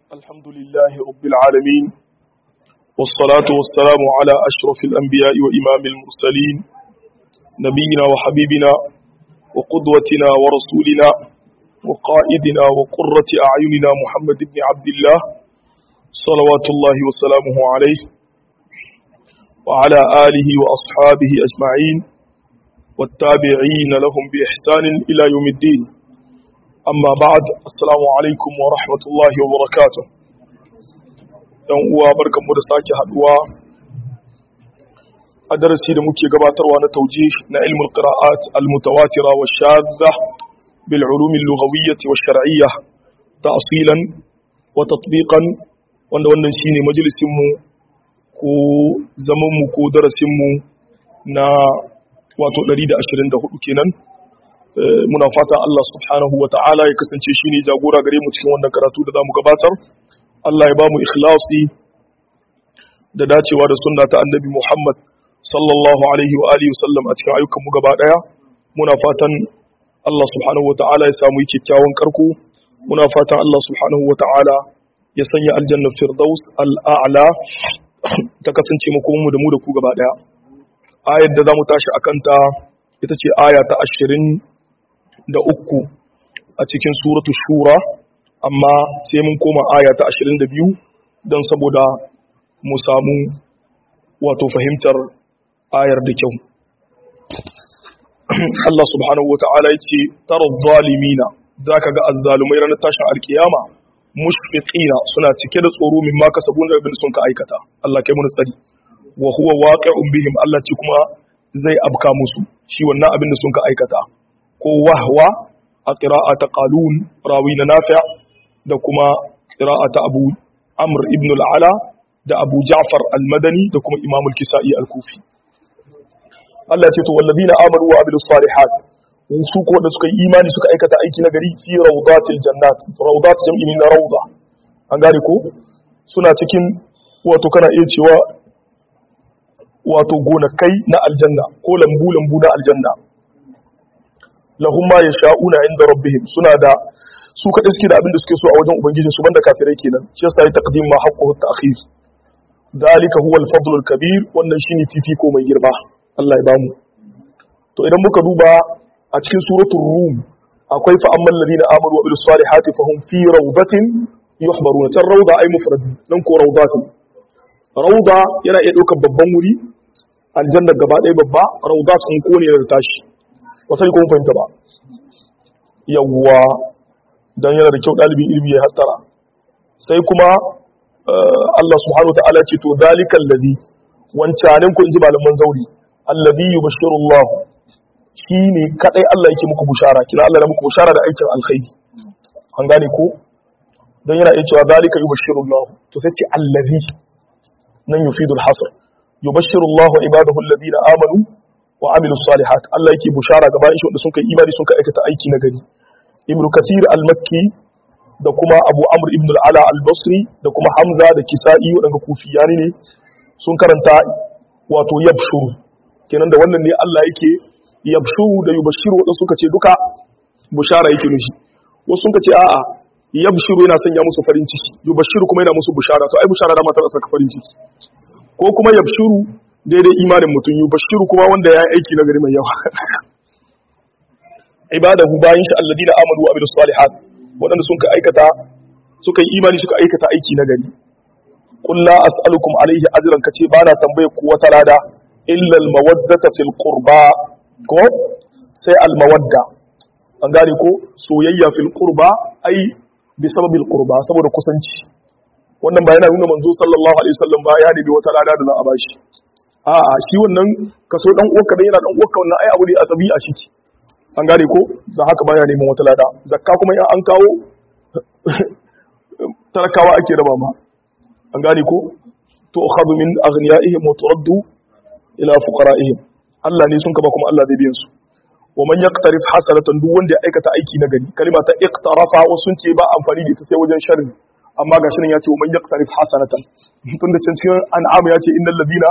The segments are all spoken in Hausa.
الحمد لله رب العالمين والصلاة والسلام على أشرف الأنبياء وإمام المرسلين نبينا وحبيبنا وقدوتنا ورسولنا وقائدنا وقرة أعيننا محمد بن عبد الله صلوات الله وسلامه عليه وعلى آله وأصحابه أجمعين والتابعين لهم بإحسان إلى يوم الدين amma ba'ad assalamu alaikum wa rahmatullahi wa barakatuh dan uwa barkanmu da sake haduwa a darasi da muke gabatarwa na tawjih na ilmul qira'at al-mutawatira wa shadda bil ulum al-lughawiyyah wa shar'iyyah ta'silan wa tatbiqan wanda wannan shine majalisin mu ko zaman mu ko darasin mu na wato 124 kenan. Muna fata Allah subhanahu wa ta'ala ya kasance shi ne jagora gare mu cikin wannan karatu da za mu gabatar. Allah ya ba mu ikhlasi da dacewa da sunna ta annabi Muhammad sallallahu alaihi wa alihi wasallam a cikin ayyukan mu gaba daya. Muna fatan Allah subhanahu wa ta'ala ya samu kyakkyawan karko. Muna fatan Allah subhanahu wa ta'ala ya sanya aljanna firdaus al'a'la ta kasance mu kuma mu da ku gaba daya. Ayar da za mu tashi akan ta ita ce aya ta 23 a cikin suratu shura, amma sai mun koma aya ta 22 don saboda mu samu wato fahimtar ayar da kyau. Allah subhanahu wata'ala ya ce tarar zalimina za ka ga azzalumai ranar tashin alkiyama mushfiqina suna cike da tsoro min ma kasabun da sun ka aikata. Allah kai mun tsari wa huwa waqi'un bihim, Allah ce kuma zai abka musu shi wannan abin da sun ka aikata. Ko wahwa a ƙira'ata ƙalun rawi na nafi' da kuma ƙira'ata abu amr ibn al'ala da abu ja'far al-madani da kuma imamul kisa'i al-kufi. Allah ce to wallazi na amaru wa abilu salihat su ko da suka yi imani suka aikata aiki na gari fi rawdatil jannat, rawdat jam'i na rawda, an gane ko suna cikin wato kana iya cewa wato gonakai na aljanna ko lambu na aljanna. Lahum ma yasha'una inda rabbihim, suna da su kadai suke da abin da suke so a wajen ubangijin su banda kafirai kenan. Shi yasa ya taqdim ma haqquhu ta'khir. Dalika huwa al-fadl al-kabir, wannan shine fifiko mai girma. Allah ya bamu. To idan muka duba a cikin suratul rum akwai fa ammal ladina amanu wa bil salihati fahum fi rawdatin yuhbaruna. Tan rawda ay mufrad, nan ko rawdatin. Rawda yana iya daukar babban wuri, aljanna gaba ɗaya babba, rawdat kun kone da tashi. Wasu ko mun fahimta ba. Yawwa dan yana da kyau dalibin ilimi ya hattara. Sai kuma Allah subhanahu wataala ce to zalikal ladhi wancanin ku inji malaman zauri alladhi yubashshiru Allah shine kadai Allah yake muku bushara, kina Allah ya muku bushara da aikin alkhairi. An gane ko dan yana iya cewa zalika yubashshiru Allah, to sai ce alladhi nan yufidul hasr. Yubashshiru Allah ibadahu alladhina amanu wa amilu salihat, Allah yake bushara ga bayan shi wanda sun kai imani sun kai aikata aiki na gari. Ibn Kathir al-Makki da kuma Abu Amr ibn al-Ala al-Basri da kuma Hamza da Kisa'i wadanda kufiyani ne sun karanta wato yabshuru, kenan da wannan ne Allah yake yabshuru da yubashiru, wadanda suka ce duka bushara yake nufi. Wasu sun ce a'a yabshuru yana sanya musu farin ciki, yubashiru kuma yana musu bushara. To ai bushara da matar saka farin ciki, ko kuma yabshuru daidai imanin mutum yi bashiru kuma wanda ya yi aiki na gari mai yawa. Ibadahu bayan shi alladina amanu wa amilus salihat, waɗanda suka yi imani suka aikata aiki na gari. Qul la as'alukum alayhi ajran, kace ba na tambaye ku wata lada illa al mawaddata fil qurba, ko sai al mawadda, an gane ko soyayya fil qurba ai bi sababil qurba, saboda kusanci. Wannan ba yana nuna manzo sallallahu alaihi wasallam ba ya nemi wata lada da za a bashi. A'a shi wannan kaso dan uwarka dan yana dan uwarka wannan ai abu ne a tabi'a shi. An gane ko da haka baya neman wata lada. Zakka kuma in an kawo tarakawa ake raba ma. An gane ko to akhadhu min aghniyaihim wa turaddu ila fuqara'ihim. Allah ne sun kaba kuma Allah zai biyan su. Wa man yaqtarif hasanatan, duk wanda ya aikata aiki na gari. Kalma ta iqtarafa wasu ce ba amfani da ita sai wajen sharri, amma gashi nan ya ce wa man yaqtarif hasanatan. Tunda can cikin an'am ya ce innal ladina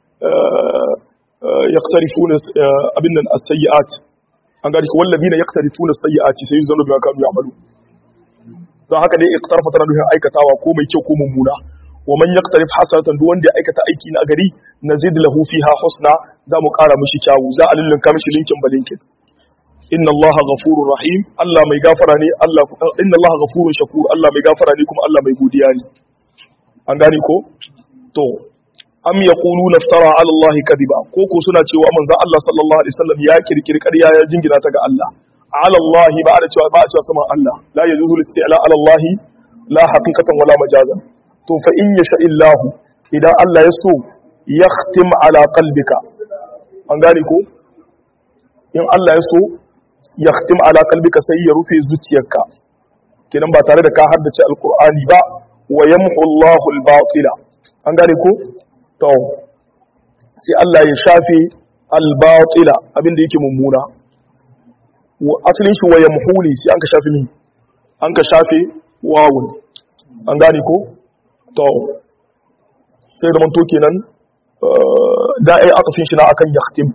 yaqtarifuna abinna as-sayyi'at, an gari ko walladina yaqtarifuna as-sayyi'ati sayuzanu bima kanu ya'malu. don haka dai iqtarafa tana nufin aikatawa ko mai kyau ko mummuna wa man yaqtarif hasanatan duk wanda ya aikata aiki na gari nazid lahu fiha husna za mu kara mishi kyawu za a lullunka mishi linkin balinkin inna allaha ghafurur rahim Allah mai gafara ne inna allaha ghafurun shakur Allah mai gafara ne kuma Allah mai godiya ne an gane ko to am yaquluna iftara ala allahi kadiba ko suna cewa manzon Allah sallallahu alaihi wasallam ya kirkiri ƙarya ya jingina ta ga Allah ala allahi ba a cewa sama Allah la yajuzu al-isti'la ala allahi la haqiqatan wala majazan to fa in yasha illahu idan Allah ya so yakhtim ala qalbika an gane ko in Allah ya so yakhtim ala qalbika sai ya rufe zuciyarka kenan ba tare da ka haddace alqur'ani ba wa yamhu Allahu al-batila an gane ko to sai Allah ya shafe al-batila abinda yake mummuna wa asalin shi wa yamhuli sai an ka shafe ni an ka shafe wawun an gane ko to sai da manto kenan da ai atafin shi na akan yakhtim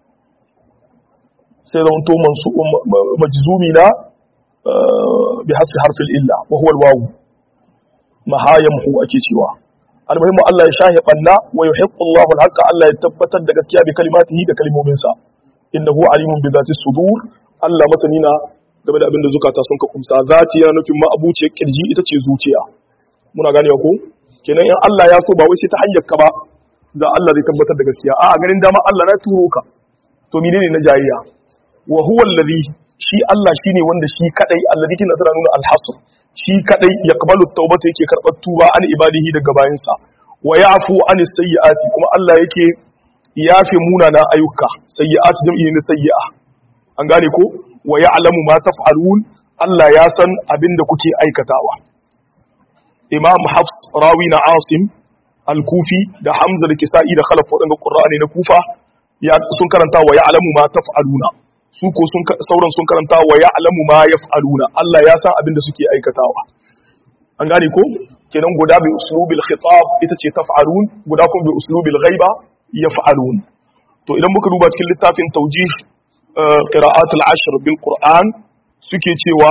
sai da manto mansu majzumi na bi hasbi harfil illa wa huwa al-wawu mahayamhu ake cewa almuhimmu Allah ya shahi banna wa yuhiqqu Allahu al-haqqa Allah ya tabbatar da gaskiya bi kalimatihi da kalmominsa innahu alimun bi zati sudur Allah masani na game da abin da zukata sun ka kumsa zati yana nufin ma'abuciyar kirji ita ce zuciya muna ganewa ko kenan in Allah ya so ba wai sai ta hanyar ka ba za Allah zai tabbatar da gaskiya a ganin dama Allah na turo ka to menene na jayayya wa huwa alladhi shi Allah shine wanda shi kadai alladhi kin tana nuna al-hasr shi kadai yaqbalu at-taubata yake karbar tuba an ibadihi daga bayinsa wa ya'fu an sayyi'ati kuma Allah yake yafe munana ayyuka sayyi'at jam'i ne sayyi'a an gane ko wa ya'lamu ma taf'alun Allah ya san abinda kuke aikatawa Imam Hafs rawi na Asim al-Kufi da Hamza da Kisa'i da Khalaf wadanda Qur'ani na Kufa sun karanta wa ya'lamu ma taf'aluna su ko sauran sun karanta wa ya'lamu ma yaf'aluna Allah ya san abin da suke aikatawa an gane ko kenan guda bi uslubil khitab ita ce taf'alun guda kuma bi uslubil ghaiba yaf'alun to idan muka duba cikin littafin tawjih qira'at al-ashr bil Qur'an suke cewa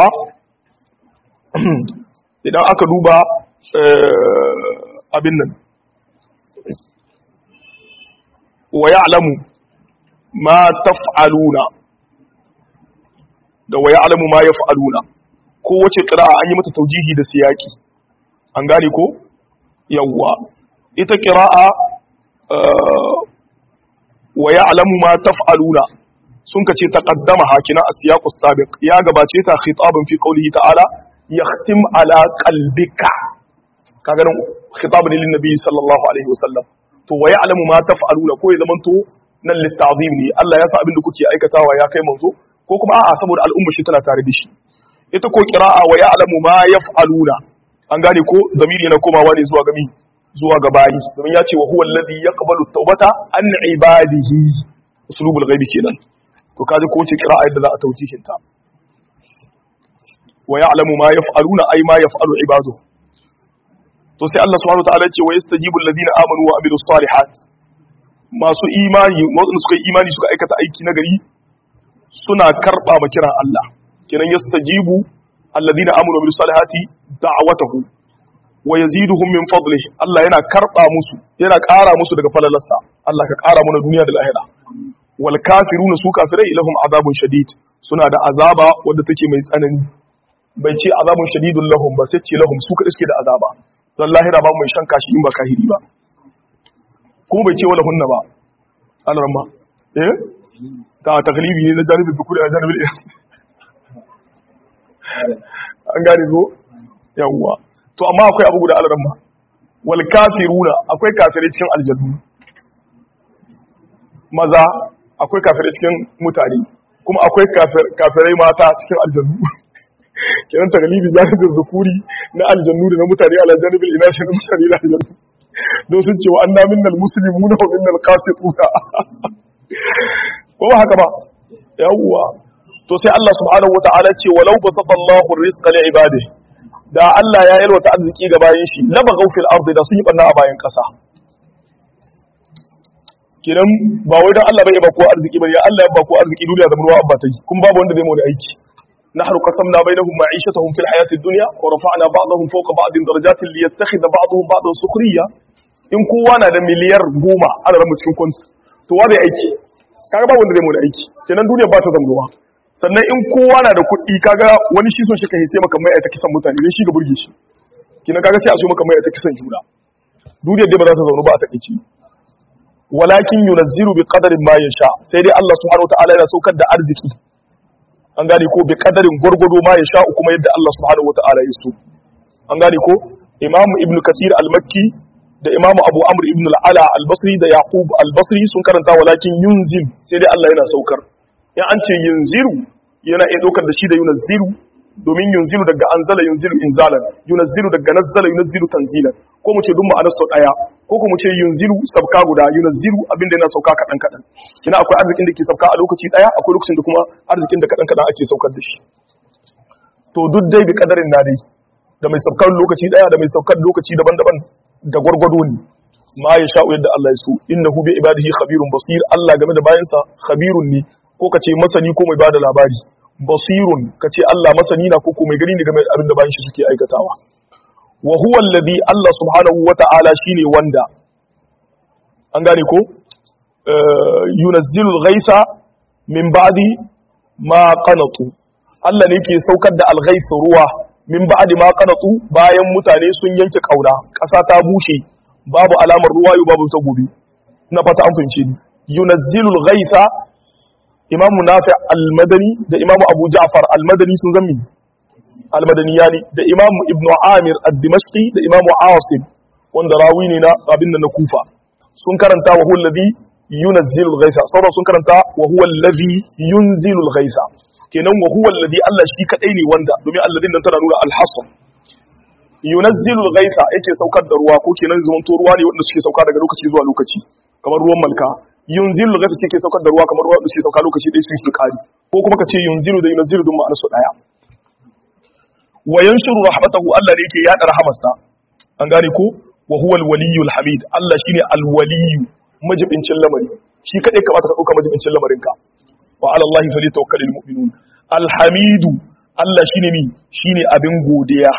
idan aka duba abin nan wa ya'lamu ma taf'aluna da wa ya'lamu ma yaf'aluna ko wace qira'a an yi mata taujihi da siyaki an gane ko yawwa ita qira'a wa ya'lamu ma taf'aluna sun kace taqaddama hakina as-siyaqus sabiq ya gabace ta khitaban fi qawlihi ta'ala yakhtim ala qalbika kaga nan khitaban lin nabi sallallahu alaihi wasallam to wa ya'lamu ma taf'aluna ko ya zamanto nan litta'zim ne Allah ya san abin da kuke aikatawa ya kai manzo ko kuma a'a saboda al'umma shi tana tare da shi ita ko qira'a wa ya'lamu ma yaf'aluna an gane ko zamiri na komawa ne zuwa gami zuwa ga bayi domin ya ce wa huwa alladhi yaqbalu at-taubata an ibadihi uslubul ghaibi kenan to kaje ko ce qira'a yadda za a taujihin ta wa ya'lamu ma yaf'aluna ay ma yaf'alu ibadu to sai Allah subhanahu wa ta'ala ya ce wa yastajibu alladhina amanu wa amilus salihat masu imani wanda suka yi imani suka aikata aiki na gari suna karba ma kiran Allah kiran yastajibu alladhina amanu wa amilus salihati da'watahu wa yaziduhum min fadlihi Allah yana karba musu yana ƙara musu daga falalarsa Allah ka ƙara mana duniya da lahira wal kafiruna su kafirai lahum azabun shadid suna da azaba wadda take mai tsanani bai ce azabun shadidun lahum ba sai ce lahum su kadai suke da azaba dan lahira ba mai shan kashi in ba kahiri ba kuma bai ce wala hunna ba alarma ta taglibi ne na janibin bukuri a janibin an gane zo yawwa to amma akwai abu guda alarma wal kafiruna akwai kafirai cikin aljannu maza akwai kafirai cikin mutane kuma akwai kafirai mata cikin aljannu kenan taglibi janibin zukuri na aljannu da na mutane ala janibin ina shi na mutane na aljannu don sun ce wa an namin nan musulmi na wa minnal qasituna ko ba haka ba yawwa to sai Allah subhanahu wataala ce walau basata Allahu rizqa li ibadihi da Allah ya yalwata arziki ga bayin shi la baghaw fil ardi da sun yi banna a bayan kasa kiran ba wai dan Allah bai ba ko arziki bane Allah ya ba ko arziki duniya da ruwa abba ta yi kuma babu wanda zai mu da aiki nahnu qasamna bainahum ma'ishatahum fil hayati ad-dunya wa rafa'na ba'dahum fawqa ba'din darajatin liyattakhidha ba'dahum ba'dan sukhriya in kowa na da miliyar 10 ana ramu cikin kwanti to wa bai aiki kaga ba wanda zai mu da aiki kenan duniya ba ta zamruwa sannan in kowa na da kuɗi kaga wani shi so shi kai sai maka mai ta kisan mutane dan shi ga burge shi kenan kaga sai a so maka mai ta kisan juna duniyar dai ba za ta zaunu ba a takeici walakin yunazzilu bi qadarin ma yasha sai dai Allah subhanahu wataala yana saukar da arziki an gane ko bi qadarin gurgudu ma yasha kuma yadda Allah subhanahu wataala ya so an gane ko Imam Ibn Kathir al-Makki da Imam Abu Amr ibn al-Ala al-Basri da Yaqub al-Basri sun karanta walakin yunzil sai dai Allah yana saukar in an ce yunziru yana iya daukar da shi da yunazzilu domin yunzilu daga anzala yunzilu inzalan yunazzilu daga nazzala yunazzilu tanzilan ko mu ce duk ma'anar sau daya ko kuma mu ce yunzilu sabka guda yunazzilu abinda yana sauka kadan kadan kina akwai arzikin da ke sauka a lokaci daya akwai lokacin da kuma arzikin da kadan kadan ake saukar da shi to duk dai bi kadarin na dai da mai saukar lokaci daya da mai saukar lokaci daban-daban da gwargwado ne ma ya sha'u yadda Allah ya so innahu bi ibadihi khabirun basir Allah game da bayansa khabirun ne ko kace masani ko mai bada labari basirun kace Allah masani na ko mai gani ne game da abin da bayan shi suke aikatawa wa huwa alladhi Allah subhanahu wata'ala shine wanda an gane ko yunazzilu al-ghaitha min ba'di ma qanatu Allah ne ke saukar da al-ghaith ruwa min ba'di ma qanatu bayan mutane sun yanke kauna ƙasa ta bushe babu alamar ruwa yau babu ta gobe na fata an fince ni yunazzilu al-ghaitha Imam Nafi al-Madani da Imam Abu Ja'far al-Madani sun zammi al-Madaniyani da Imam Ibn Amir ad-Dimashqi da Imam Asim wanda rawi ne na abin da na Kufa sun karanta wa huwa alladhi yunazzilu al-ghaitha sauran sun karanta wa huwa alladhi yunzilu al-ghaitha kenan wa huwa alladhi Allah shi kadai ne wanda domin alladhin nan tana nuna al-hasr yunazzilu al-ghaitha yake saukar da ruwa ko kenan zaman to ruwa ne wanda suke sauka daga lokaci zuwa lokaci kamar ruwan malka yunzilu al-ghaitha yake saukar da ruwa kamar ruwa da suke sauka lokaci dai su kari ko kuma kace yunzilu da yunzilu dun ma'anar su daya wa yanshuru rahmatahu Allah ne yake yada rahamarsa an gane ko wa huwa al-waliyyu al-hamid Allah shine al-waliyyu majibincin lamari shi kadai kamata ka dauka majibincin lamarinka wa ala Allah falyatawakkalul mu'minun al-hamidu Allah shine mi shine abin godiya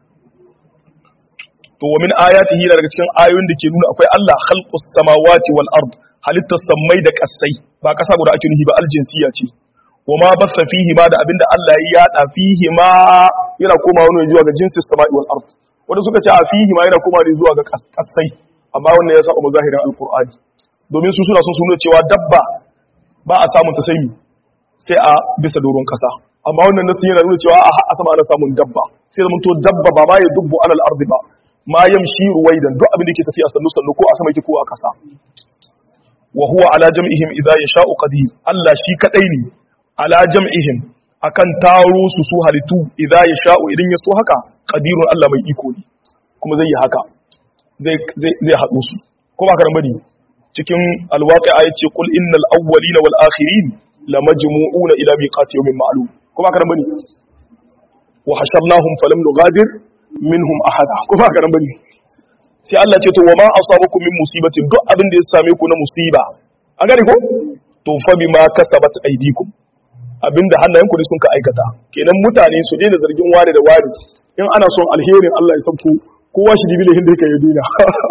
to wa min ayatihi daga cikin ayoyin da ke nuna akwai Allah khalqus samawati wal ard halittas sammai da kasai ba kasa guda ake nufi ba aljinsiya ce wa ma bassa fihi ma da abinda Allah ya yada fihi ma yana komawa ne zuwa ga jinsis samai wal ard wanda suka ce a fihi ma yana komawa ne zuwa ga kasai amma wannan ya saba mazahirin alqur'ani domin su suna son su nuna cewa dabba ba a samun ta sai a bisa doron kasa amma wannan nasu yana nuna cewa a sama ana samun dabba sai zaman to dabba ba ma ya dubbu alal ardi ba ma yamshi ruwaidan duk abin da yake tafiya sannu sannu ko a sama yake ko a kasa wa huwa ala jam'ihim idza yasha'u qadir Allah shi kadai ne ala jam'ihim akan taro su halittu idza yasha'u idan ya so haka qadirun Allah mai iko ne kuma zai yi haka zai haɗu su ko ba karan bane cikin alwaqi'a yace qul innal awwalina wal akhirin lamajmu'una ila miqati yawmin ma'lum ko ba karan bane wa hasharnahum falam nughadir minhum ahada ko ba karan bane sai Allah ce to wa ma asabakum min musibatin duk abin da ya same ku na musiba an gane ko to fa bima kasabat aydikum abinda hannayenku ne sun ka aikata kenan mutane su daina zargin wani da wani in ana son alherin Allah ya sauko kowa shi dibi lahin da yake ya dina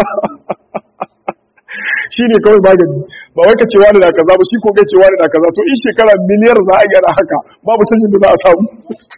shine kawai magani ba wai ka ce wani na kaza ba shi ko kai ce wani na kaza to in shekara miliyar za a yi yana haka babu canjin da za a samu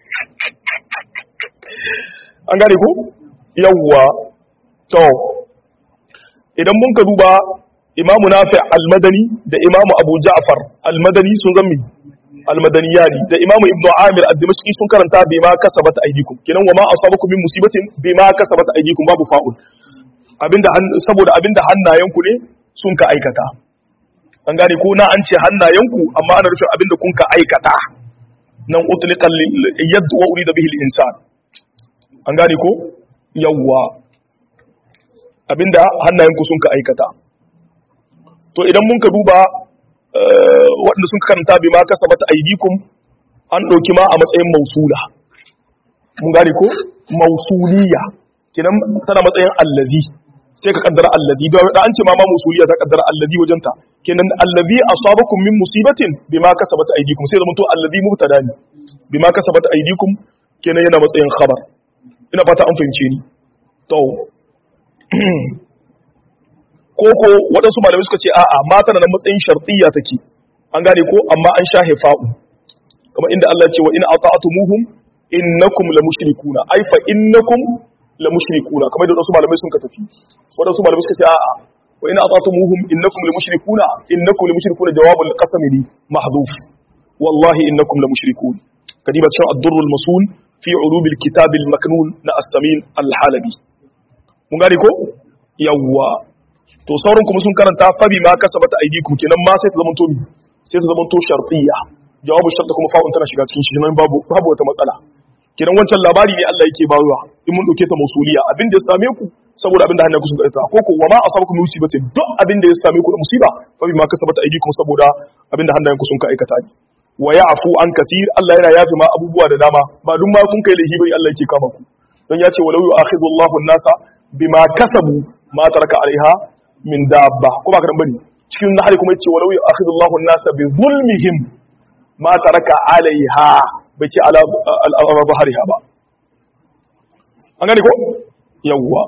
an gane ko yawwa to idan mun ka duba imamu nafi al-madani da imamu abu ja'far al-madani sun zammi al-madaniyani da imamu ibnu amir ad-dimashqi sun karanta bima kasabat aydikum kenan wa ma asabakum min musibatin bima kasabat aydikum babu fa'ul saboda abinda hannayenku ne sun ka aikata an gane ko na an ce hannayenku amma ana rufin abinda kun ka aikata nan utliqal yad wa urida bihi al-insan an gane ko yawwa abinda hannayenku sun ka aikata to idan mun ka duba waɗanda sun karanta bi ma kasabata aydikum an ɗauki ma a matsayin mausula mun gane ko mausuliya kidan tana matsayin allazi sai ka kaddara allazi da an ce ma mausuliya ta kaddara allazi wajen ta kenan allazi asabakum min musibatin bima kasabata aydikum sai zaman to allazi mubtada ne bima kasabat aydikum kenan yana matsayin khabar ina fata an fahimce ni to koko waɗansu malamai suka ce a'a mata na matsayin shartiyya take an gane ko amma an shahe fa'u kamar inda Allah ya ce wa in ata'tumuhum innakum lamushrikuna ai fa innakum lamushrikuna kamar da waɗansu malamai sun ka tafi waɗansu malamai suka ce a'a wa in ata'tumuhum innakum lamushrikuna jawabul qasami mahdhuf wallahi innakum lamushrikun kadiba cikin ad-durrul masun fi ulubil kitabil maknun na as-samin al-halabi mun gane ko yawwa to sauran kuma sun karanta fabi ma kasabata aydikum kenan ma sai ta zama to sai ta zama to shartiyya jawabu sharta kuma fa'un tana shiga cikin shi nan babu wata matsala kenan wancan labari ne Allah yake bayarwa in mun dauke ta mausuliya abin da ya same ku saboda abin da hannun ku sun karanta ko ko wa ma asabakum min musibatin duk abin da ya same ku da musiba fabi ma kasabata aydikum saboda abin da hannun ku sun ka aikata ne wa ya'fu an kaseer Allah yana yafi ma abubuwa da dama ba duk ma kun kai lahi bane Allah yake kama ku don ya ce walau yu'akhidullahu an-nasa bima kasabu ma taraka alaiha min dabba ko ba ka dan bane cikin nahari kuma yace walau yu'akhidullahu an-nasa bi zulmihim ma taraka alaiha bai ce ala zahariha ba an gane ko yawwa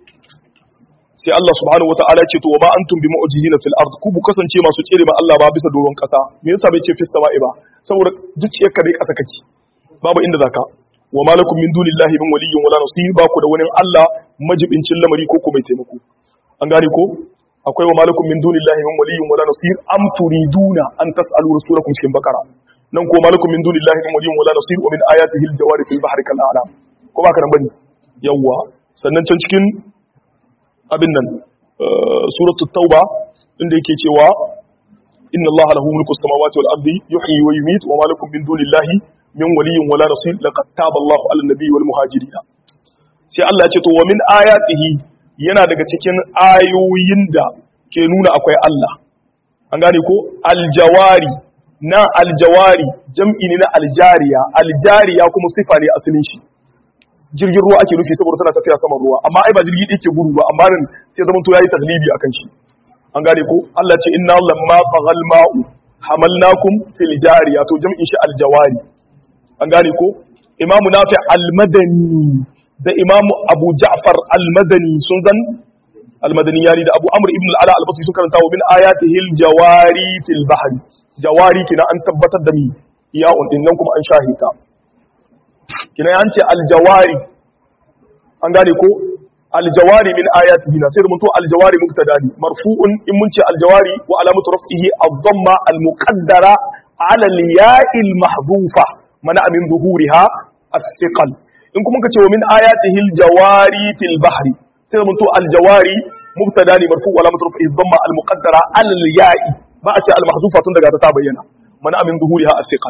sai Allah subhanahu wataala ya ce to wa ma antum bi mu'jizina fil ard ku bu kasance masu tsere ma Allah ba bisa doron kasa me yasa bai ce fis sama'i ba saboda zuciyarka dai kasa kake babu inda zaka wa malakum min dunillahi min waliyyin wala nasir ba ku da wani Allah majibincin lamari ko ko mai taimako an gane ko akwai wa malakum min dunillahi min waliyyin wala nasir am turiduna an tas'alu rasulakum cikin bakara nan ko malakum min dunillahi min waliyyin wala nasir wa min ayatihi al-jawari fil bahri kal a'lam ko ba ka nan bane yawa sannan can cikin abin nan suratul tauba inda yake cewa inna allaha lahu mulku samawati wal ardi yuhyi wa yumiit wa malakum min dunillahi min waliyyin wala nasir laqad taba allahu ala an-nabiy wal muhajirin sai Allah ya ce to wa min ayatihi yana daga cikin ayoyin da ke nuna akwai Allah an gane ko aljawari na aljawari jam'i ne na aljariya kuma sifa ne asalin shi jirgin ruwa ake nufi saboda tana tafiya saman ruwa amma ai ba jirgi ɗaya ke gudu ba amma nan sai zaman to yayi taglibi akan shi an gane ko Allah ce inna lamma taghal ma'u hamalnakum fil jariya to jam'in shi aljawari an gane ko imamu nafi al-madani da imamu abu ja'far al-madani sun zan al-madani yari da abu amr ibn al-ala al-basri sun karanta wa min ayatihi al-jawari fil bahri jawari kina an tabbatar da mi ya'un din nan kuma an shahita kina an ce al-jawari an gane ko al-jawari min ayatihi na sai mun to al-jawari mubtada ne marfu'un in mun ce al-jawari wa alamatu raf'ihi ad-dhamma al-muqaddara ala al-ya'i al-mahdhufa mana min zuhuriha as-thiqal in kuma ka ce wa min ayatihi al-jawari fil bahri sai mun to al-jawari mubtada ne marfu' wa alamatu raf'ihi dhamma al-muqaddara ala al-ya'i ba a ce al-mahzufa tun daga ta bayyana mana min zuhuriha as-thiqal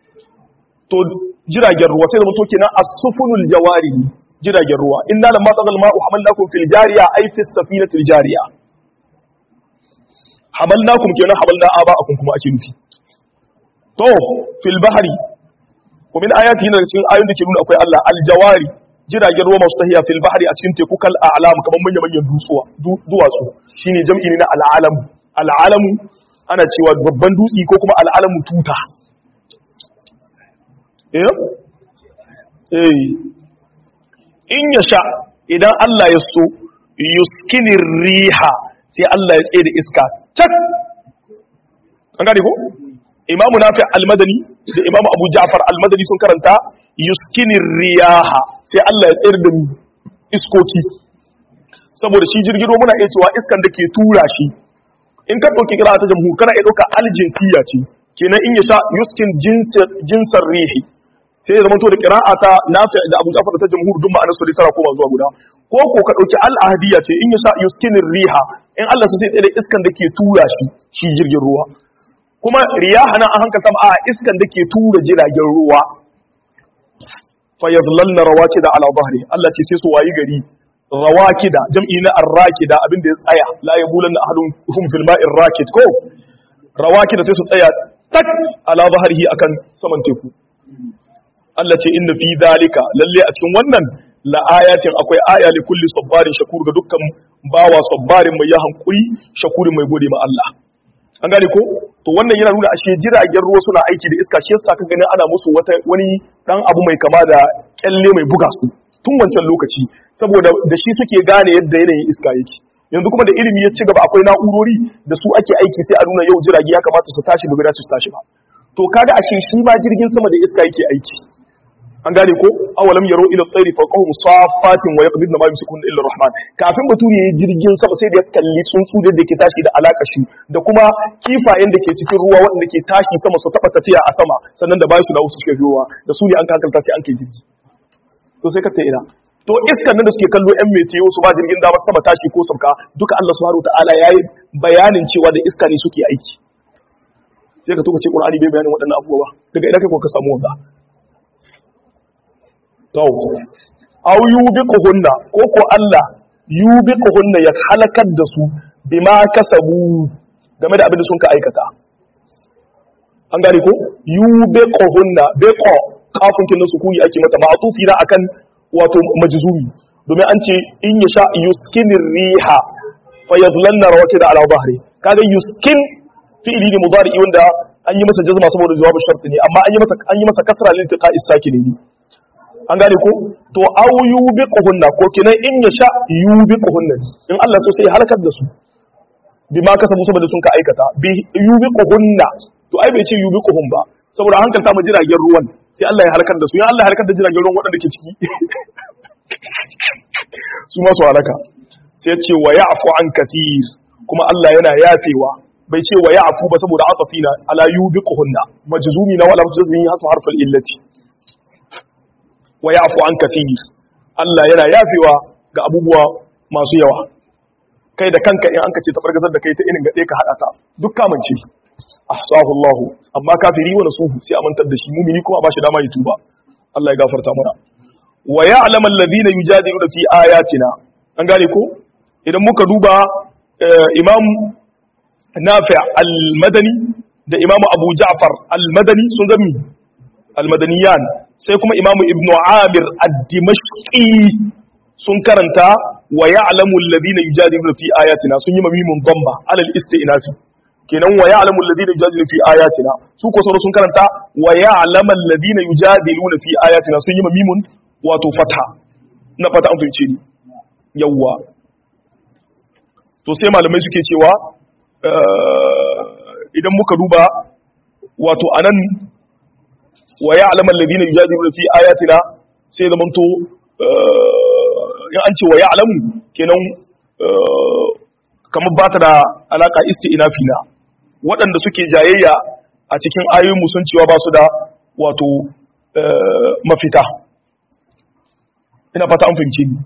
to jiragen ruwa sai mun to kenan as-sufunul jawari jiragen ruwa inna lamma tagal ma'u hamalnakum fil jariya ay fis safinatil jariya hamalnakum kenan hamalna aba'akum kuma ake nufi to fil bahri wa min ayatihi daga cikin ayoyin da ke nuna akwai Allah aljawari jiragen ruwa masu tahiya fil bahri a cikin teku kal a'lam kaman manyan duwatsu shine jam'i ne na al'alam al'alamu ana cewa babban dutsi ko kuma al'alamu tuta in yasha idan Allah ya so yuskinir riha sai Allah ya tsaye da iska cak an gane ko imamu nafi al-madani da imamu abu ja'far al-madani sun karanta yuskinir riyaha sai Allah ya tsayar da ni iskoki saboda shi jirgin ruwa muna iya cewa iskan da ke tura shi in ka dauki kira ta jamhur kana iya dauka al-jinsiyya ce kenan in yasha yuskin jinsar rihi sai ya zama to da qira'ata nafi da abu ja'far ta jamhur duk ma'anar su tara koma zuwa guda ko ka dauki al-ahdiyya ce in yasha yuskinir riha in Allah sai tsaye da iskan da ke tura shi jirgin ruwa kuma riyaha nan an hankalta a iskan da ke tura jiragen ruwa fa yazlalna rawakida ala dhahri Allah ce sai su wayi gari rawakida jam'i na arrakida abinda ya tsaya la yabulanna ahadun hum fil ma'ir rakid ko rawakida sai su tsaya tak ala dhahrihi akan saman teku Allah ce inna fi dalika lalle a cikin wannan la ayatin akwai aya li kulli sabbarin shakur ga dukkan bawa sabbarin mai ya hankuri shakurin mai gode ma Allah an gane ko to wannan yana nuna ashe jiragen ruwa suna aiki da iska shi yasa ka gani ana musu wani dan abu mai kama da kyalle mai buga su tun wancan lokaci saboda da shi suke gane yadda yanayin iska yake yanzu kuma da ilimi ya ci gaba akwai na'urori da su ake aiki sai a nuna yau jirage ya kamata su tashi ba su tashi ba to kaga ashe shi ma jirgin sama da iska yake aiki an gane ko awalam yaro ila tsairi faqahum safatin wa yaqbidna ma yumsikun illa rahman kafin baturi yayi jirgin sama sai da ya kalli tsuntsu da yake tashi da alaka shi da kuma kifayen da ke cikin ruwa wanda ke tashi sama su taba tafiya a sama sannan da bayan su dawo su cikin ruwa da su ne an kankalta sai an kai jirgi to sai ka ta ina to iskan nan da suke kallo yan meteo su ba jirgin da sama tashi ko sabka duka Allah subhanahu wataala yayi bayanin cewa da iska ne suke aiki sai ka to ka ce Qur'ani bai bayanin waɗannan abubuwa daga ina kai ko ka samu wanda to aw yubiquhunna ko Allah yubiquhunna ya halakar da su bima kasabu game da abin da sun ka aikata an gane ko yubiquhunna biqo kafin kin sukuni ake mata ma'tufi na akan wato majzumi domin an ce in yasha yuskinir riha fayadhlanna rawakida ala dhahri kaga yuskin fi'ili ne mudari wanda an yi masa jazma saboda jawabin sharti ne amma an yi masa kasra lil tiqa'i sakini an gane ko to aw yubiquhunna ko kinan in yasha yubiquhunna in Allah so sai halakar da su bima kasabu saboda sun ka aikata bi yubiquhunna to ai bai ce yubiquhum ba saboda hankalta mu jiragen ruwan sai Allah ya halakar da su ya Allah ya halakar da jiragen ruwan waɗanda ke ciki su ma su halaka sai ya ce wa ya'fu an kaseer kuma Allah yana yafewa bai ce wa ya'fu ba saboda atafina ala yubiquhunna majzumi na wala jazmi hasbu harful illati wa ya'fu an kaseer Allah yana yafewa ga abubuwa masu yawa kai da kanka in an ka ce ta fargazar da kai ta inin gade ka hada ta duk kamance ahsahu Allah amma kafiri wa nasuhu sai amantar da shi mumini kuma ba shi dama ya tuba Allah ya gafarta mana wa ya'lamu alladhina yujadiluna fi ayatina an gane ko idan muka duba imam Nafi' al-Madani da imam Abu Ja'far al-Madani sun zami al-Madaniyan sai kuma imam Ibn Amir ad-Dimashqi sun karanta wa ya'lamu alladhina yujadiluna fi ayatina sun yi mamimun dhamma alal istinafi kenan wa ya'lamu alladhina yujadiluna fi ayatina su ko sun karanta wa ya'lamu alladhina yujadiluna fi ayatina sun yi mamimun wato fatha na fata an fice ni yawa to sai malamai suke cewa idan muka duba wato anan wa ya'lamu alladhina yujadiluna fi ayatina sai da manto in an ce wa ya'lamu kenan kamar ba ta da alaka isti'nafi na waɗanda suke jayayya a cikin ayoyin sun cewa ba su da wato mafita ina fata an fahimci ni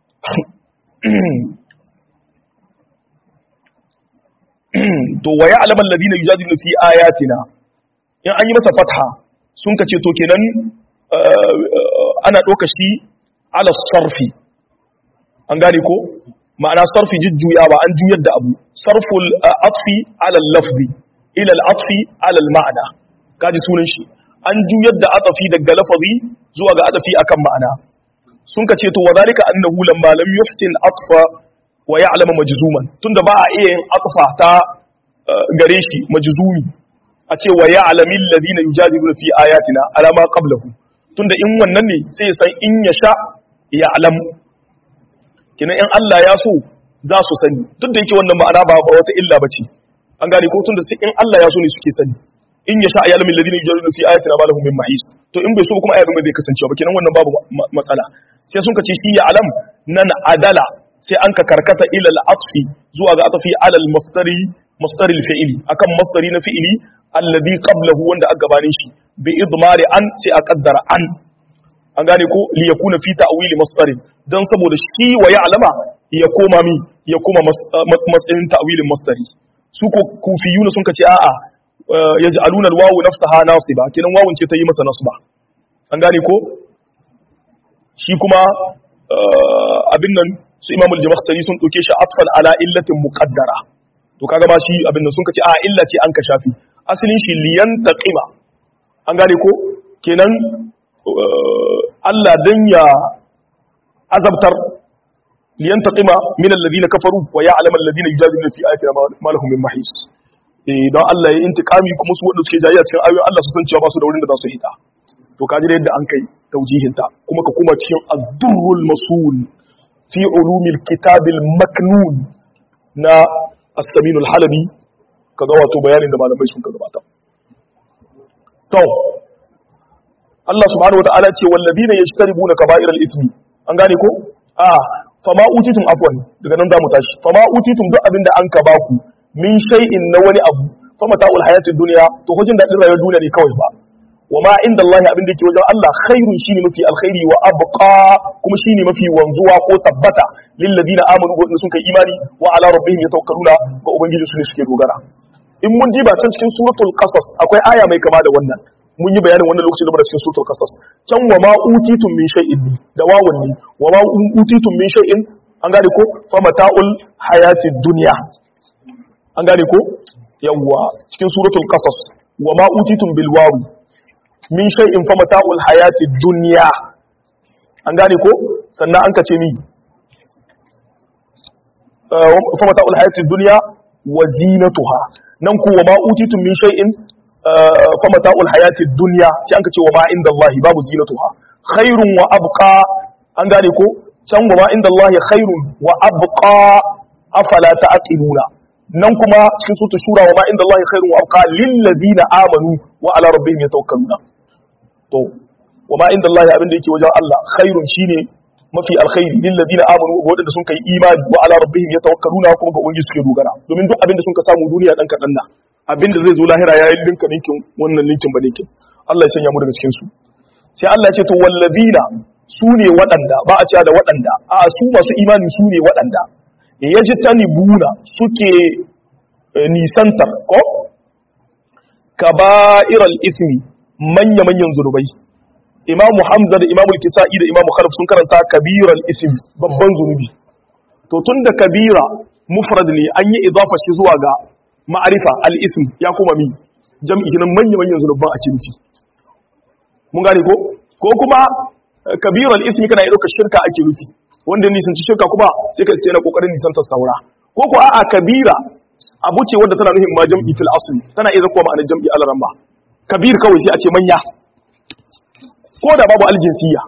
to wa ya'lamu alladhina yujadiluna fi ayatina in an yi masa fatha sun kace to kenan ana ɗauka shi ala sarfi an gane ko ma'ana sarfi jujjuyawa an juyar da abu sarful atfi ala lafzi ila al-atfi ala al-ma'na kaji sunan shi an juyar da atfi daga lafazi zuwa ga atfi akan ma'ana sun kace to wa zalika annahu lamma lam yufsin atfa wa ya'lamu majzuman tunda ba a iya yin atfa ta gare shi majzumi a ce wa ya'lamu alladhina yujadiluna fi ayatina ala ma qablahu tunda in wannan ne sai ya san in yasha ya'lam kina in Allah ya so za su sani duk da yake wannan ma'ana ba wata illa bace an gane ko tunda sai in Allah ya so ne suke sani in yasha ya'lamu alladhina yujadiluna fi ayatina ma lahum min mahis to in bai so kuma ayatin bai kasance ba kinan wannan babu matsala sai sun kace shi ya'lam nan adala sai an ka karkata ila al-atfi zuwa ga atfi ala al-masdari masdari al-fi'li akan masdari na fi'li alladhi qablahu wanda aka gabanin shi bi idmari an sai a kaddara an gane ko li yakuna fi ta'wili masdarin dan saboda shi wa ya'lama ya koma matsayin ta'wilin masdari su ko kufiyuna sun kace a'a yaj'aluna al-wawu nafsaha nasiba kinan wawun ce ta yi masa nasba an gane ko shi kuma abin nan su imamul jamakhsari sun dauke shi atfal ala illatin muqaddara to kaga ba shi abin nan sun kace a illa ce an ka shafi asalin shi liyan taqima an gane ko kenan Allah dan ya azabtar liyan taqima min alladhina kafaru wa ya'lamu alladhina yujadiluna fi ayatina ma lahum min mahis don Allah ya intikami kuma su wanda suke jayayya cikin ayoyin Allah su san cewa ba su da wurin da za su hita to kaji da yadda an kai taujihinta kuma ka kuma cikin ad-durrul masul fi ulumil kitabil maknun na as-samin al-halabi kaga wato bayanin da malamai sun ka gabata to Allah subhanahu wataala ce walladina yajtaribuna kaba'iral ismi an gane ko fama utitum afwan daga nan zamu tashi fama utitum duk abinda an ka baku min shay'in na wani abu fama ta'ul hayatid dunya to hujin dadin rayuwar duniya ne kawai ba wama inda Allah abin da yake wajen Allah khairun shine mafi alkhairi wa abqa kuma shine mafi wanzuwa ko tabbata lil ladina amanu wa sun kai imani wa ala rabbihim yatawakkaluna ga ubangiji su ne suke dogara in mun diba can cikin suratul qasas akwai aya mai kama da wannan mun yi bayanin wannan lokacin da muna cikin suratul qasas can wa ma utitum min shay'in da wawun ne wa ma utitum min shay'in an gane ko fa mata'ul hayatid dunya an gane ko yawwa cikin suratul qasas wa ma utitum bil wawi min shay'in fa mata'ul hayatid dunya an gane ko sannan an kace mi fa mata'ul hayatid dunya wa zinatuha nan ku wa ma utitum min shay'in fa mata'ul hayatid dunya sai an kace wa ma inda Allah babu zinatuha khairun wa abqa an gane ko can wa ma inda Allah khairun wa abqa afala ta'qiluna nan kuma cikin suratul shura wa ma inda Allah khairun wa abqa lil ladina amanu wa ala rabbihim yatawakkaluna to wa ma inda Allah abinda yake wajen Allah khairun shine mafi alkhairi lil ladina amanu ga wadanda sun kai imani wa ala rabbihim yatawakkaluna kuma ga ubangiji suke dogara domin duk abinda sun ka samu duniya dan kadan na abinda zai zo lahira yayin linka ninkin wannan linkin ba ninkin Allah ya sanya mu daga cikin su sai Allah ya ce to walladina su ne waɗanda ba a cewa da waɗanda a su masu imani su ne waɗanda yajtanibuna suke nisantar ko kaba'iral ismi manya-manyan zunubai imamu hamza da imamu kisa'i da imamu khalaf sun karanta kabiral ismi babban zunubi to tun da kabira mufrad ne an yi idafa shi zuwa ga ma'arifa al-ism ya kuma mi jam'i kinan manya-manyan zunuban a cikin mun gane ko kuma kabiral ismi kana yi ɗaukar shirka ake nufi wanda nisanci shirka kuma sai ka na kokarin nisantar saura ko a'a kabira abu ce wanda tana nufin ma jam'i fil asli tana iya zakuwa ma'anar jam'i al-ramba kabir kawai sai a ce manya ko da babu aljinsiya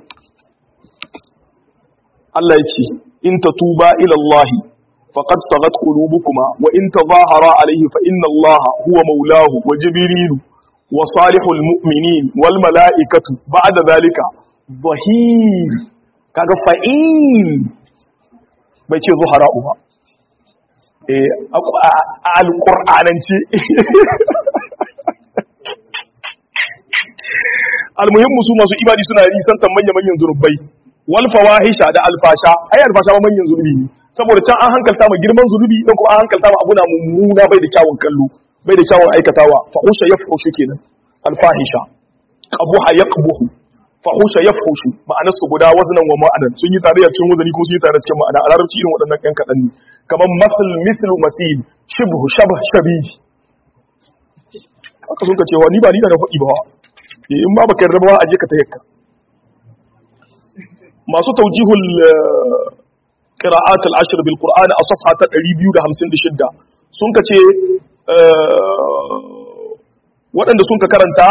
Allah ya ce in tatuba ila Allah faqad sagat qulubukuma wa in tadhahara alayhi fa inna Allah huwa maulahu wa jibril wa salihul mu'minin wal malaikatu ba'da zalika zahir kaga fa'il bai ce zuhara'u ba al-qur'anance almuhimmu su masu imani suna nisantar manya-manyan zunubai wal fawahisha da alfasha ai alfasha ma manyan zunubi ne saboda can an hankalta ma girman zunubi don kuma an hankalta ma abu na mummuna bai da kyawun kallo bai da kyawun aikatawa fahusha yafhushu kenan alfahisha qabuha yaqbuhu fahusha yafhushu ma'anar su guda waznan wa ma'anan sun yi tare cikin wazani ko sun yi tare cikin ma'ana a larabci irin waɗannan ƴan kaɗan ne kamar mislu masil shibhu shabh shabih haka sun ka cewa ni ba ni da faɗi ba in ma baka yarda ba a je ka tayyaka masu tawjihul qira'at al-ashr bil qur'an a safha ta 256 sun ka ce waɗanda sun ka karanta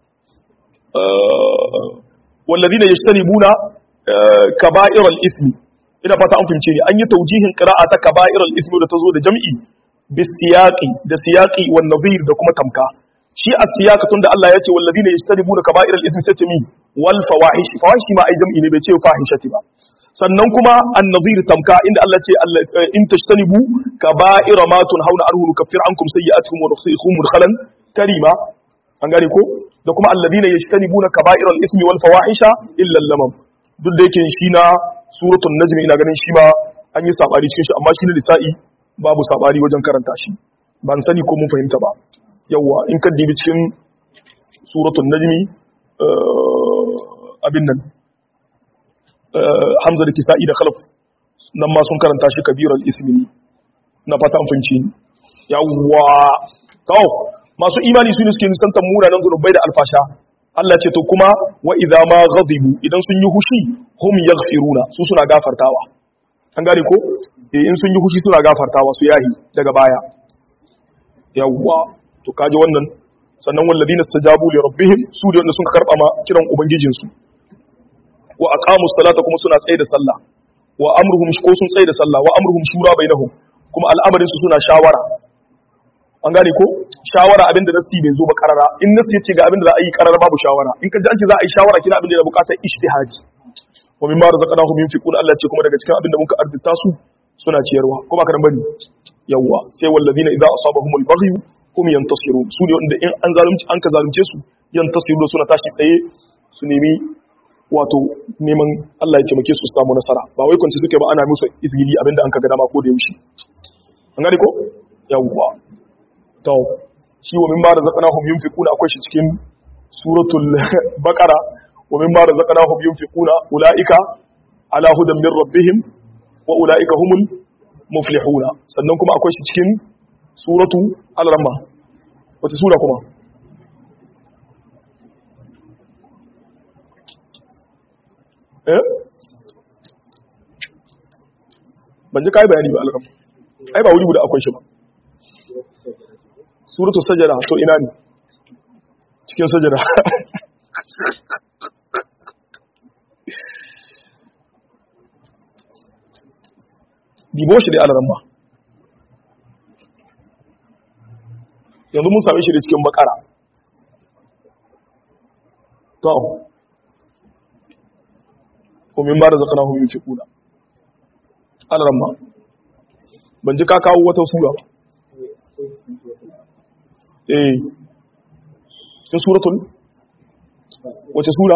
walladhina yajtanibuna kaba'ir al-ismi ina fata an fahimce ni an yi tawjihin qira'a ta kaba'ir al-ismi da tazo da jam'i bisiyaqi da siyaqi wan nadhir da kuma tamka shi as-siyaq tunda Allah ya ce walladhina yajtanibuna kaba'ir al-ismi sai ce mi wal fawahish fawahish ma ai jam'i ne bai ce fahishati ba sannan kuma an-nadhir tamka inda Allah ce in tajtanibu kaba'ira ma tunhauna anhu nukaffir ankum sayyi'atikum wa nudkhilkum mudkhalan karima an gane ko da kuma alladhina yajtanibuna kaba'ira al-ismi wal fawahisha illa al-lamam duk da yake shi na suratul najm ina ganin shi ma an yi sabari cikin shi amma shi ne lisa'i babu sabari wajen karanta shi ban sani ko mun fahimta ba yawa in ka dibi cikin suratul najmi abin nan hamza da kisa'i da khalaf nan ma sun karanta shi kabiral ismi na fata an fahimci yawa to masu imani su ne suke nisantar munanan zunubai da alfasha Allah ce to kuma wa idza ma ghadibu idan sun yi hushi hum yaghfiruna su suna gafartawa an gane ko in sun yi hushi suna gafartawa su yahi daga baya yawwa to kaji wannan sannan walladina stajabu li rabbihim su da wanda sun karba ma kiran ubangijin su wa aqamus salata kuma suna tsaye da sallah wa amruhum ko sun tsaye da sallah wa amruhum shura bainahum kuma al'amarin su suna shawara an gane ko shawara abinda nasi bai zo ba karara in nasi yace ga abinda za a yi karara babu shawara in ka ji an ce za a yi shawara kina abinda da bukatar ijtihadi wa mimma razaqnahum yunfiqun Allah ce kuma daga cikin abinda muka arzita su suna ciyarwa ko ba karan bane yawa sai walladina idza asabahumul baghy hum yantasirun su ne wanda in an zalunci an ka zalunce su yantasiru suna tashi tsaye su nemi wato neman Allah ya taimake su samu nasara ba wai kwanci suke ba ana musu izgili abinda an ka ga dama ko da yaushe an gane ko yawa to shi wa mimma razaqnahum yunfiquna akwai shi cikin suratul baqara wa mimma razaqnahum yunfiquna ulaika ala hudan min rabbihim wa ulaika humul muflihuna sannan kuma akwai shi cikin suratu al-ramma wata sura kuma ban ji kai bayani ba al-ramma ai ba wuri guda akwai shi ba suratul sajada to ina ne cikin sajada dibo shi da alaramma yanzu mun same shi da cikin bakara to ko min ba da zakana hu yuce kula alaramma ban ji ka kawo wata sura ba cikin suratul wace sura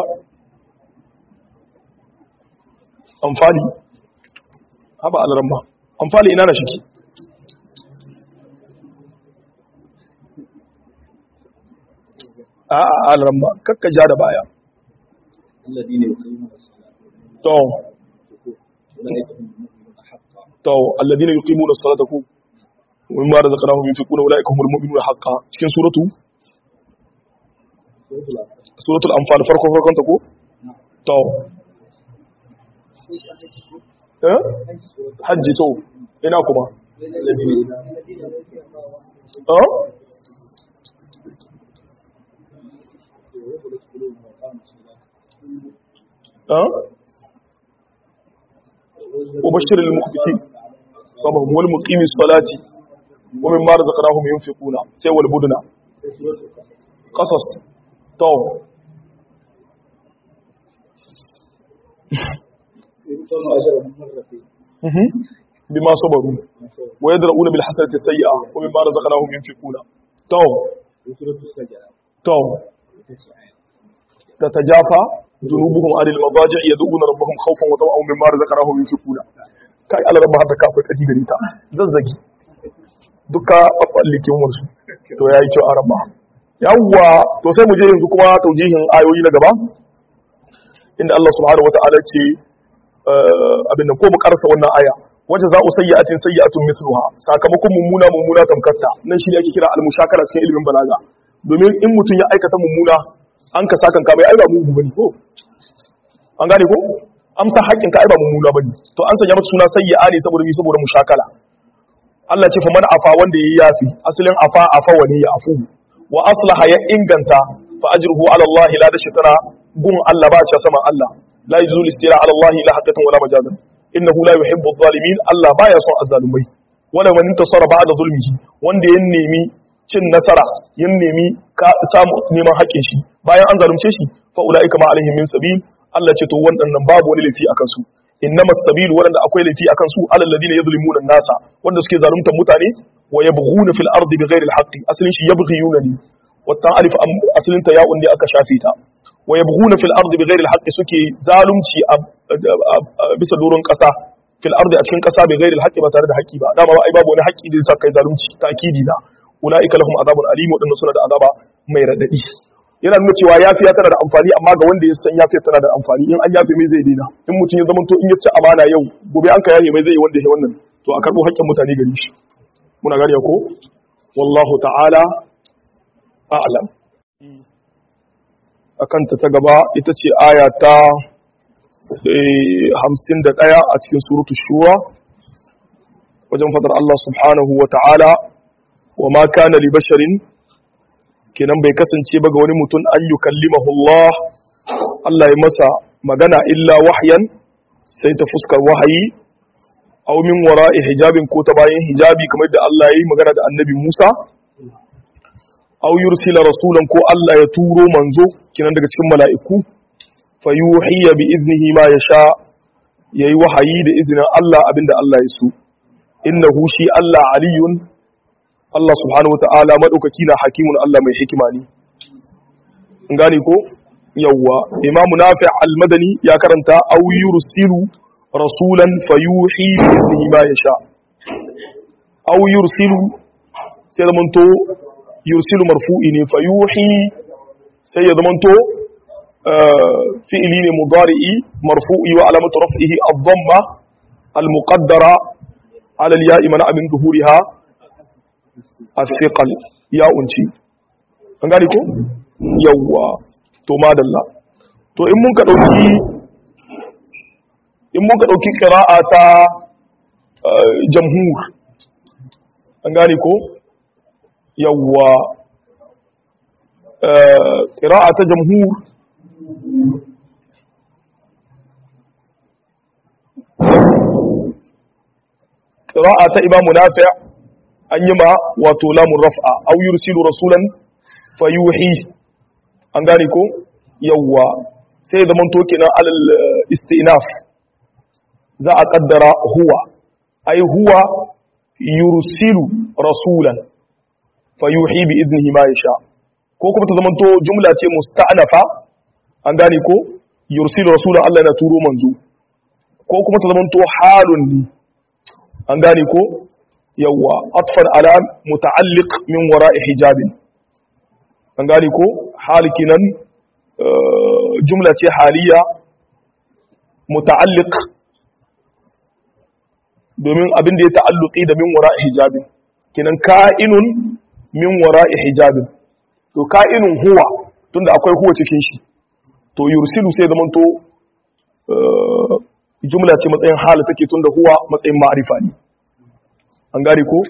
amfani haba alaramma amfani ina na shiki a alaramma kakka ja da baya to alladhina yuqimuna as-salata ku ومما رزقناهم ينفقون اولئك هم المؤمنون حقا cikin suratul anfal farkon ta ko to hajji to ina kuma وبشر المخبتين صبهم والمقيم الصلاة ومما رزقناهم ينفقون سوى البدنة قصص تو بما صبروا ويدرؤون بالحسنة السيئة ومما رزقناهم ينفقون تو تتجافى جنوبهم عن المضاجع يدعون ربهم خوفا وطمعا مما رزقناهم ينفقون kai Allah rabba hada kafin kaji gari ta zazzagi duka afallikin wasu to yayi kyau araba yawwa to sai mu je yanzu kuma taujihin ayoyi na gaba inda Allah subhanahu wataala ce abin nan ko mu karasa wannan aya wajen za'u sayyi'atin sayyi'atun mithluha sakamakon mummuna tamkarta nan shi ne ake kira al-mushakara cikin ilimin balaga domin in mutum ya aikata mummuna an ka sakan ka mai ai ba mu bane ko an gane ko amsa haƙƙin ka ai ba mummuna bane to an sanya masa suna sayyi'a ne saboda mushakala Allah ce fa man afa wanda yayi yafi asalin afa wani ya afu wa aslaha ya inganta fa ajruhu ala Allah la da shitara gun Allah ba ta sama Allah la yuzul istira ala Allah la haqqatan wala majazan innahu la yuhibbu adh-dhalimin Allah baya son azzalumai wala man intasara ba'da zulmihi wanda ya nemi cin nasara ya nemi ka samu neman haƙƙin shi bayan an zalunce shi fa ulaika ma alaihim min sabil Allah ce to wannan babu wani laifi akan su innamas sabil wanda akwai laifi akan su alal ladina yadhlimuna an-nasa wanda suke zaluntar mutane wa yabghuna fil ardi bighairi al-haqqi aslin shi yabghiyuna ni wata alif aslin ta ya'un ne aka shafe ta wa yabghuna fil ardi bighairi al-haqqi suke zalunci a bisa doron kasa fil ardi a cikin kasa bighairi al-haqqi ba tare da haƙƙi ba dama ai babu wani haƙƙi da yasa kai zalunci ta'kidi na ulaika lahum azabun alim wadannan suna da azaba mai radadi yana nuna cewa yafiya tana da amfani amma ga wanda ya san yafiya tana da amfani in an yafe mai zai daina in mutum ya zamanto in ya ci amana yau gobe an ka yafe mai zai yi wanda ya wannan to a karbo haƙƙin mutane gari shi muna gariya ko wallahu ta'ala a'lam akan ta gaba ita ce aya ta 51 a cikin suratul shura wajen fadar Allah subhanahu wa ta'ala wa ma kana li basharin kenan bai kasance ba ga wani mutum an yukallimahu Allah ya masa magana illa wahyan sai ta fuskar wahayi aw min wara'i hijabin ko ta bayan hijabi kamar da Allah ya yi magana da annabi Musa aw yursila rasulan ko Allah ya turo manzo kenan daga cikin mala'iku fayuhiya bi iznihi ma yasha yayi wahayi da izinin Allah abinda Allah ya so innahu shi Allah aliyun Allah subhanahu wataala madaukaki na hakimun Allah mai hikima ne an gane ko yawwa Imam Nafi' al-Madani ya karanta aw yursilu rasulan fayuhi bi iznihi ma yasha aw yursilu sai zamanto yursilu marfu'i ne fayuhi sai ya zamanto fi'li ne mudari'i marfu'i wa alamatu raf'ihi ad-damma al-muqaddara ala al-ya'i mana min zuhuriha as-siqal ya unci an gane ko yawa to madalla to in mun ka dauki qira'a ta jamhur an gane ko yawa qira'a ta jamhur qira'a ta Imam Nafi' an yi ma wato lamun raf'a aw yursilu rasulan fayuhi an gane ko yawa sai da manto kenan alal istinaf za a kaddara huwa ay huwa yursilu rasulan fayuhi bi idnihi ma yasha ko kuma ta zamanto jumla ce musta'nafa an gane ko yursilu rasulan Allah yana turo manzo ko kuma ta zamanto halun ne an gane ko yawa atfan ala muta'alliq min wara'i hijabin an gane ko halikinan jumla ce haliya muta'alliq domin abin da ya ta'alluqi da min wara'i hijabin kinan ka'inun min wara'i hijabin to ka'inun huwa tunda akwai huwa cikin shi to yursilu sai zaman to jumla ce matsayin hala take tunda huwa matsayin ma'arifa ne an gane ko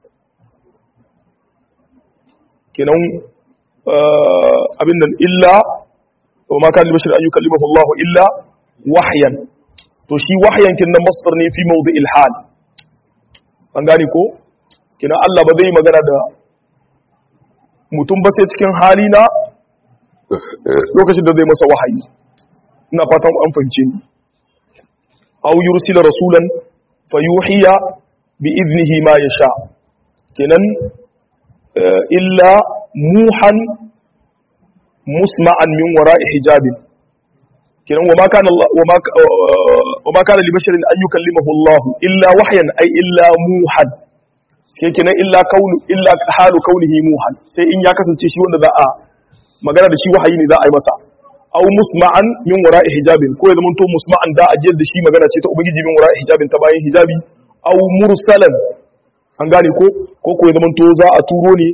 kenan abin nan illa wa ma kana libashir an yukallimahu Allah illa wahyan to shi wahyan kin nan masdar ne fi mawdi'il hal an gane ko kenan Allah ba zai magana da mutum ba sai cikin hali na lokacin da zai masa wahayi ina fatan an fahimce ni aw yursila rasulan fayuhiya bi idnihi ma yasha kenan illa muhan musma'an min wara'i hijabin kenan wa ma kana Allah wa ma kana li basharin an yukallimahu Allah illa wahyan ay illa muhan kenan illa halu kaunihi muhan sai in ya kasance shi wanda za a magana da shi wahayi ne za a yi masa aw musma'an min wara'i hijabin ko ya zama to musma'an da a jiyar da shi magana ce ta ubangiji min wara'i hijabin ta bayan hijabi aw mursalan an gane ko ya zama to za a turo ne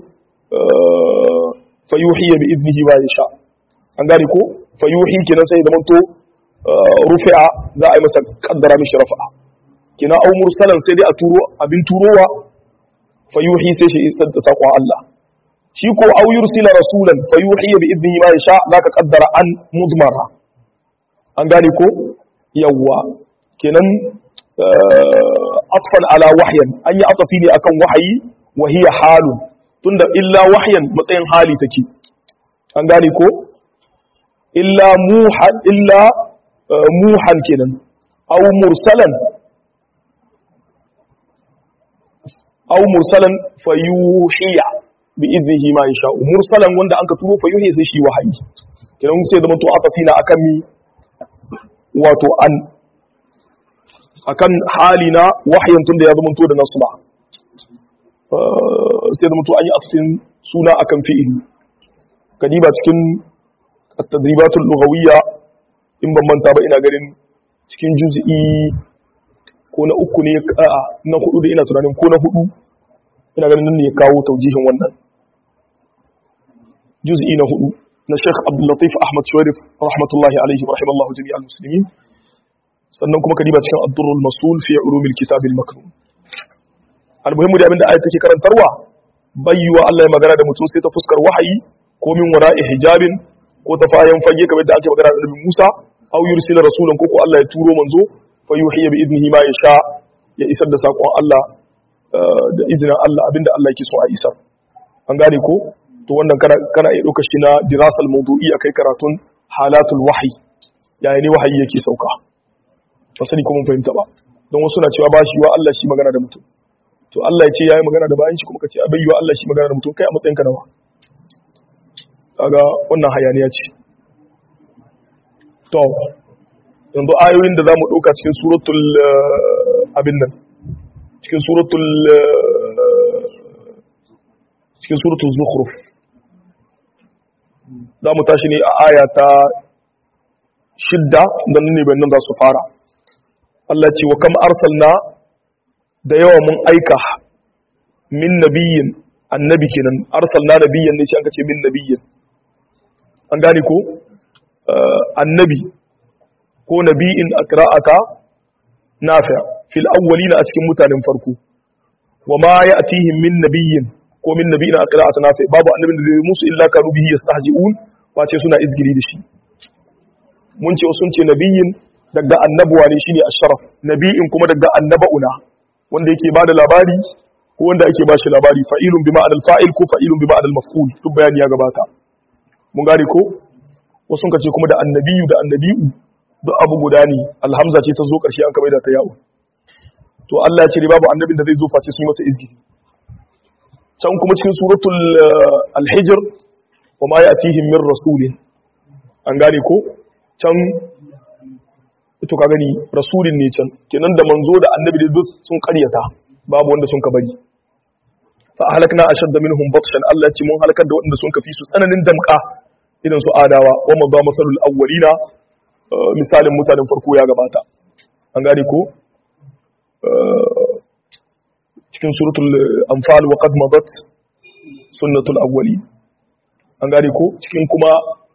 fayuhi bi iznihi wa yasha an gane ko fayuhi kenan sai ya zama to rufi'a za a yi masa kaddara mishi rafa'a kenan aw mursalan sai dai a turo abin turowa fayuhi sai shi isar da sakon Allah shi ko aw yursila rasulan fayuhi bi idnihi ma yasha zaka kaddara an mudmara an gane ko yawa kenan atfan ala wahyan an yi atafi ne akan wahayi wa hiya halun tunda illa wahyan matsayin hali take an gane ko illa muhan kenan aw mursalan fayuhiya bi iznihi ma yasha mursalan wanda anka turo fayuhiya sai shi wahayi kidan sai da mutu atafina akan mi wato akan halina wahyan tunda ya zama to da nasba sai da mutu an yi asfin suna akan fi'ili kadiba cikin at-tadribatul lughawiyya in ban manta ba ina ganin cikin juz'i ko na uku ne na hudu da ina tunanin ko na hudu ina ganin nan ne ya kawo taujihin wannan juz'i na hudu na Sheikh Abdul Latif Ahmad Shuwairif rahmatullahi alaihi wa rahimallahu jami'al muslimin sannan kuma kadiba cikin ad-durrul masul fi ulumil kitab al-maknun al-muhimmu da abinda ayat take karantarwa bayyuwa Allah ya magana da mutum sai ta fuskar wahayi ko min wara'i hijabin ko ta fayan fage kamar da ake magana da Annabi Musa aw yursila rasulan ko Allah ya turo manzo fa yuhiya bi idnihi ma yasha ya isar da sakon Allah da izinin Allah abinda Allah yake so a isar an gane ko to wannan kana iya ɗaukar shi na dirasal mawdu'i akai karatun halatul wahyi yayin ne wahayi yake sauka ba sani ko mun fahimta ba don wasu na cewa ba shi wa Allah shi magana da mutum to Allah ya ce yayi magana da bayan shi kuma ka ce abai wa Allah shi magana da mutum kai a matsayin ka nawa kaga wannan hayaniya ce to yanzu ayoyin da zamu ɗauka cikin suratul abin nan cikin suratul zukhruf za mu tashi ne a aya ta 6 don ne bayan za su fara Allah ce wa kam arsalna da yawa mun aika min nabiyyin annabi kenan arsalna nabiyyan ne sai an kace min nabiyyin an gane ko annabi ko nabiyin akra'ata nafi' fil awwalina a cikin mutanen farko wa ma ya'tihim min nabiyyin ko min nabiyin akra'ata nafi' babu annabin da zai musu illa kanu bihi yastahzi'un face suna izgiri da shi mun ce sun ce nabiyin daga annabuwa ne shine asharaf nabiyin kuma daga annabauna wanda yake bada labari ko wanda ake bashi labari fa'ilun bi ma'anal fa'il ko fa'ilun bi ma'anal maf'ul duk bayani ya gabata mun gane ko wasu sun ce kuma da annabiyu da annabi'u duk abu guda ne alhamza ce ta zo karshe an kamar da ta yawo to Allah ya ce babu annabin da zai zo face su yi masa izgi can kuma cikin suratul al-hijr wa ma ya'tihim min rasulin an gane ko can to ka gani rasulin ne can kenan da manzo da annabi da duk sun karyata babu wanda sun ka bari fa halakna ashadda minhum batshan Allah ya ce mun halakar da wanda sun ka fi su tsananin damka idan su adawa wa madha masalul awwalina misalin mutanen farko ya gabata an gane ko cikin suratul anfal wa qad madat sunnatul awwalin an gane ko cikin kuma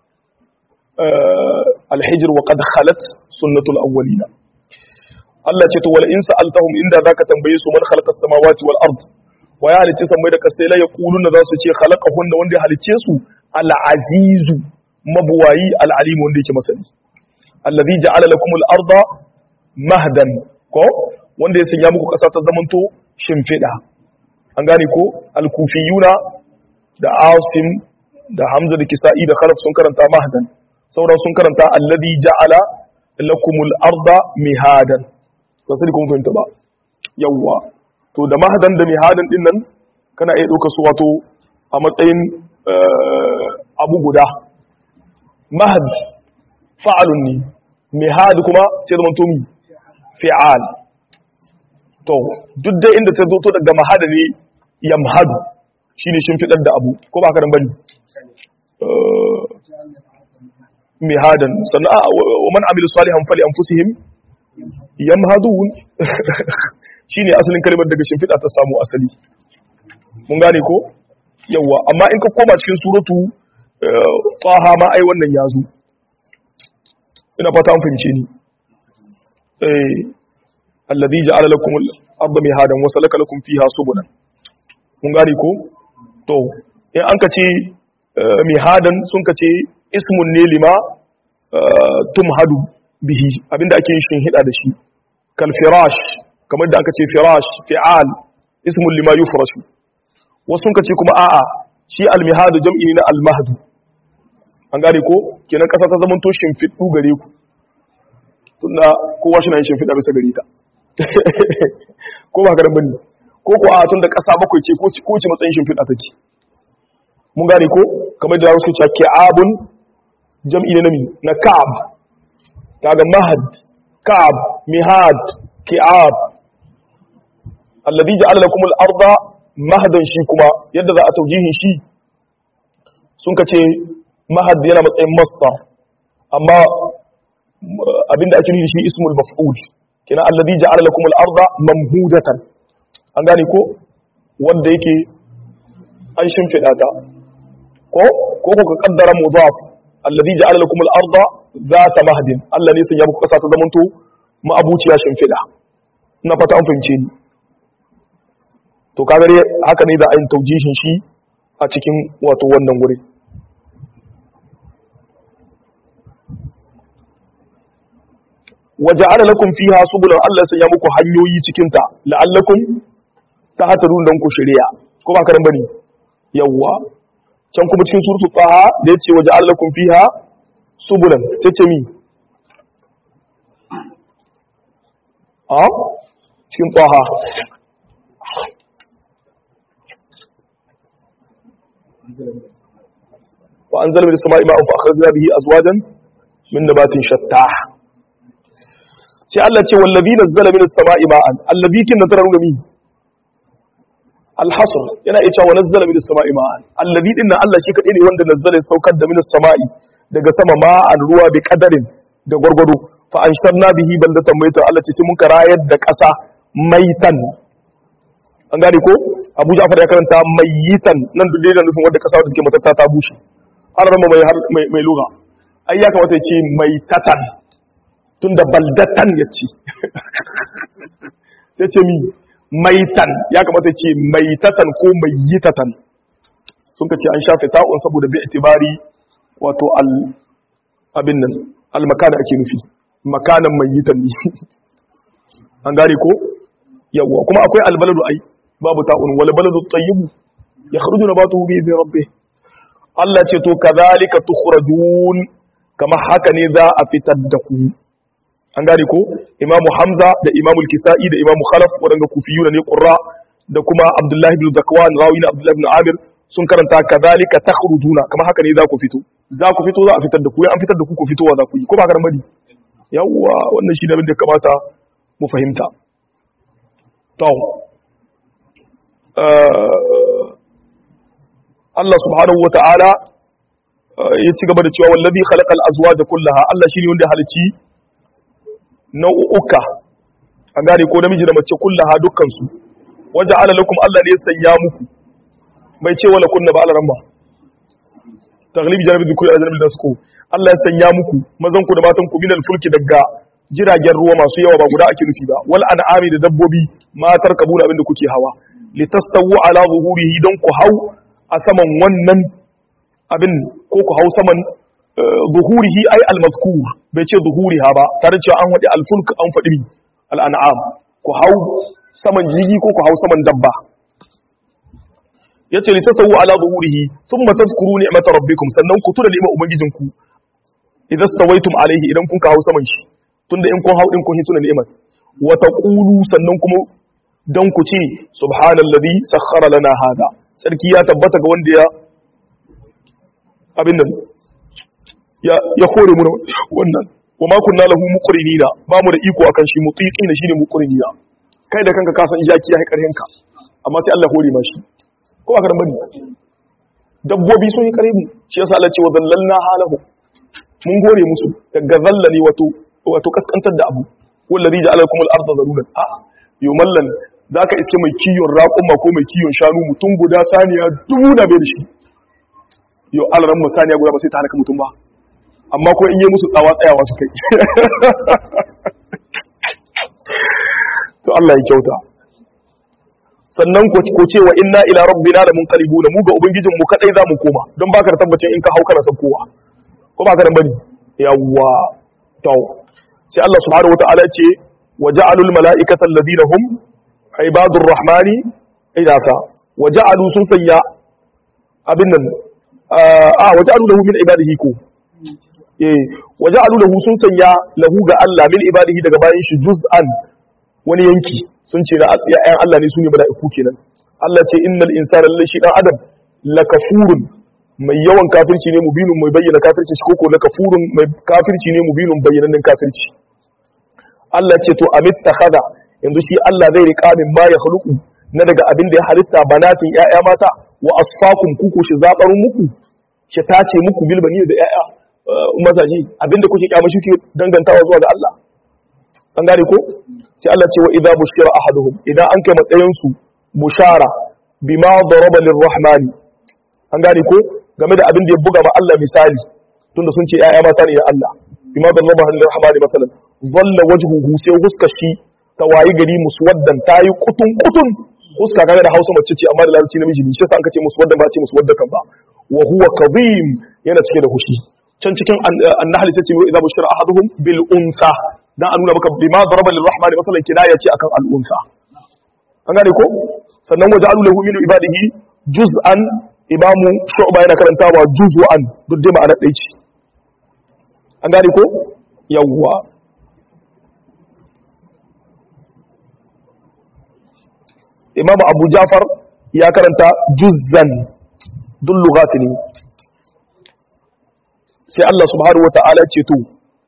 al-hijr wa qad khalat sunnatul awwalin Allah ce to wala in sa'altahum inda zaka tambaye su man khalaqa as-samawati wal ard wa ya halice samai da kasai la yaquluna za su ce khalaqahunna wanda ya halice su al-azizu mabuwayi al-alim wanda yake masani alladhi ja'ala lakum al-arda mahdan ko wanda ya sanya muku kasa ta zamanto shimfida an gane ko al-kufiyuna da asim da hamza da kisa'i da khalaf sun karanta mahdan sauran sun karanta alladhi ja'ala lakum al-arda mihadan ba sai kun fahimta ba yawa to da mahdan da mihadan din nan kana iya dauka su wato a matsayin abu guda mahd fa'alun ne mihad kuma sai zaman to mi fi'al to duk da inda ta zo to daga mahada ne yamhadu shine shimfidar da abu ko ba ka dan bane mihadan sana'a wa man amila salihan fali anfusihim yamhadun shine asalin kalmar daga shimfida ta samu asali mun gane ko yawa amma in ka koma cikin suratu taha ma ai wannan yazo ina fata an fahimce ni alladhi ja'ala lakum al-ardha mihadan wa salaka lakum fiha subulan mun gane ko to in an kace mihadan sun kace ismun ne lima tumhadu bihi abinda ake yin hida da shi kal firash kamar da aka ce firash fi'al ismun lima yufrashu wasu sun kace kuma a'a shi al-mihadu jam'i ne na al-mahdu an gane ko kenan kasa ta zaman to shimfidu gare ku tunda kowa shi na yin shimfida bisa gare ta ko ba ka rabin ko ko a tunda kasa bakwai ce ko ce matsayin shimfida take mun gane ko kamar da wasu ce ka'abun jam'i ne na ka'ab kaga mahad ka'ab mihad ka'ab alladhi ja'ala lakum al-ardha mahdan shi kuma yadda za a taujihin shi sun kace mahad yana matsayin masdar amma abinda ake nufi shi ismul maf'ul kina alladhi ja'ala lakum al-ardha mamhudatan an gane ko wanda yake an shimfida ta ko ka kaddara mudaf alladhi ja'ala lakum al-ardha zata mahdin Allah ne sanya muku kasa ta zamanto ma'abuciya shimfida ina fata an fahimce ni to kaga dai haka ne za a yi taujihin shi a cikin wato wannan guri waja'ala lakum fiha subulan Allah sai ya muku hanyoyi cikin ta la'allakum tahtadun dan ku shari'a ko ba karan bane yawa can kuma cikin suratul taha da yace waja'ala lakum fiha subulan sai ce mi cikin taha wa anzala minas sama'i ma'an fa akhrajna bihi azwajan min nabatin shatta sai Allah ce wallazi nazzala minas sama'i ma'an allazi kin nazara gami alhasr yana ita wa nazzala minas sama'i ma'an allazi dinna Allah shi kadai ne wanda nazzala ya saukar da minas sama'i daga sama ma'an ruwa bi qadarin da gurgudu fa ansharna bihi baldatan maytan Allah ce sai mun karayar da ƙasa maitan an gane ko Abu Ja'far ya karanta mayitan nan duk dai da nufin wanda ƙasa wanda take matatta ta bushe har rama mai lugha ai ya kamata ya ce maitatan tunda baldatan ya ce sai ce mi maitan ya kamata ce maitatan ko mayitatan sun ka ce an shafe ta'un saboda bi itibari wato abin nan almakana ake nufi makanan mayitan ne an gane ko yawa kuma akwai albaladu ai babu ta'un wal baladu tayyib yakhruju nabatuhu bi idhni rabbih Allah ce to kadhalika tukhrajun kama haka ne za a fitar da ku an gane ko imamu hamza da imamu kisa'i da imamu khalaf waɗanda kufiyuna ne qurra da kuma abdullahi bin zakwan rawi na abdullahi bin amir sun karanta kadhalika takhrujuna kamar haka ne za ku fito za a fitar da ku an fitar da ku fitowa za ku yi ko ba karan bane yawwa wannan shi da abin da kamata mu fahimta to Allah subhanahu wata'ala ya ci gaba da cewa wallazi khalaqal azwaja kullaha Allah shine wanda ya halicci nau'uka an gane ko namiji da mace kullaha dukkansu waje ala lakum Allah ne ya sanya muku bai ce wala kunna ba alaran ba taglibi jarabi dhukuri ala jarabi dasku Allah ya sanya muku mazan ku da matan ku minal fulki daga jiragen ruwa masu yawa ba guda ake nufi ba wal an'ami da dabbobi matar kabula abinda kuke hawa litastawu ala zuhurihi don ku hau a saman wannan abin ko ku hau saman zuhurihi ay al-mazkur bai ce zuhuriha ba tare cewa an wadi al-fulk an fadi al-an'am ku hau saman jirgi ko ku hau saman dabba yace li tasawu ala zuhurihi thumma tadhkuru ni'mat rabbikum sannan ku tuna ni'mar ubangijinku idza stawaytum alayhi idan kun ka hau saman shi tunda in kun hau din kun tuna ni'mar wa taqulu sannan kuma dan ku ce subhanallazi sakhkhara lana hada sarki ya tabbata ga wanda ya abin nan ya kore mu wannan wa ma kunna lahu muqrinina ba mu da iko akan shi mutiqina shine muqrinina kai da kanka ka san jaki ya karhin ka amma sai Allah hore ma shi ko aka dan bari dabbobi sun yi karibu shi yasa Allah ce wa dallalna halahu mun gore musu daga zallali wato kaskantar da abu wallazi ja'ala lakum al-ardha zalulan yumallan zaka iske mai kiyon raƙuma ko mai kiyon shanu mutum guda saniya dubu da bai da shi yo alaran mu saniya guda ba sai ta halaka mutum ba amma ko in yi musu tsawa tsayawa su kai to Allah ya kyauta sannan ko ce wa inna ila rabbina la munqalibuna mu ga ubangijin mu kadai zamu koma don baka da tabbacin in ka hauka na san kowa ko baka da bani yawa to sai Allah subhanahu wataala ce waja'alul malaikata alladhina hum ibadur rahmani idasa waja'alu sun sanya abin nan waja'alu lahu min ibadihi ko waja'alu lahu sun sanya lahu ga Allah min ibadihi daga bayan shi juz'an wani yanki sun ce ya'yan Allah ne su ne mala'iku kenan Allah ce innal insana lillahi shi dan adam lakafurun mai yawan kafirci ne mubinun mai bayyana kafirci shi koko lakafurun mai kafirci ne mubinun bayyanannen kafirci Allah ce to amittakhadha yanzu shi Allah zai riƙa min ma ya khuluqu na daga abin da ya halitta banatin ƴaƴa mata wa asfakum kuku shi zabarun muku shi tace muku bilbani da ƴaƴa mazaji abinda kuke kyamashi kuke dangantawa zuwa ga Allah an gane ko sai Allah ce wa idza bushira ahaduhum idan an kai matsayin su bushara bima daraba lirrahmani an gane ko game da abin da ya buga ma Allah misali tunda sun ce ƴaƴa mata ne ya Allah bima daraba lirrahmani masalan dhalla wajhuhu sai huskar shi tawayi gari muswaddan tayi kutun huska kaga da Hausa mace ce amma da Larabci namiji ne shi yasa an kace muswaddan ba ce muswaddakan ba wa huwa kadhim yana cike da hushi can cikin an-nahl sai ce idza bushira ahaduhum bil unsa dan an nuna maka bima daraba lirrahmani masalan kinaya ce akan al unsa an gane ko sannan waja'alu lahu min ibadihi juz'an imamu shu'ba yana karantawa juz'an duk dai ma'ana dai ce an gane ko yawwa imamu abu jafar ya karanta juz'an duk lugati ne sai Allah subhanahu wata'ala ce to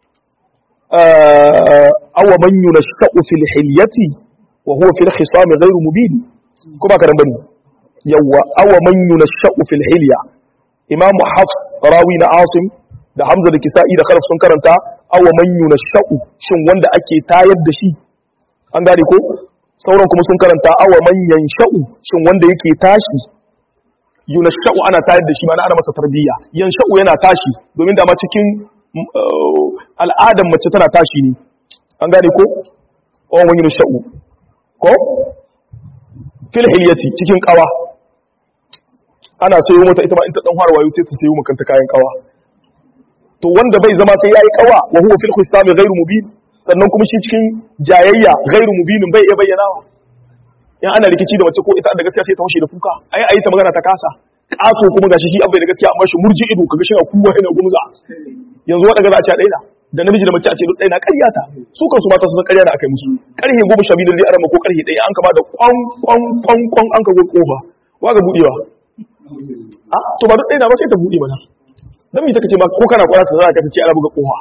awa man yunashqu fil hilyati wa huwa fil khisam ghayr mubin kuma karan bane yawa awa man yunashqu fil hilya imam hafs rawi na asim da hamza da kisa'i da khalaf sun karanta awa man yunashqu shin wanda ake tayar da shi an gane ko sauran kuma sun karanta awa man yansha'u shin wanda yake tashi yunasha'u ana tayar da shi ma ana masa tarbiyya yansha'u yana tashi domin da ma cikin al'adar mace tana tashi ne an gane ko awa man yunasha'u ko fil hilyati cikin kawa ana sayo mata ita ma in ta dan fara wayo sai ta sayo makanta kayan kawa to wanda bai zama sai yayi kawa wa huwa fil khisami ghairu mubin sannan kuma shi cikin jayayya ghairu mubinin bai iya bayyanawa in ana rikici da mace ko ita da gaskiya sai ta hushe da kuka ai ta magana ta kasa kato kuma gashi shi abai da gaskiya amma shi murji ido kaga shi a kuwa yana gumza yanzu wadanda za a ci a daina da namiji da mace a ce duk daina ƙarya ta su kansu mata su san ƙarya da aka yi musu ƙarhe 12 da dai arama ko ƙarhe 1 an kama da kwan an ka go kofa wa ga budewa a to ba duk daina ba sai ta bude mana dan me take ce ma ko kana kwara ta za ka ce ana buga kofa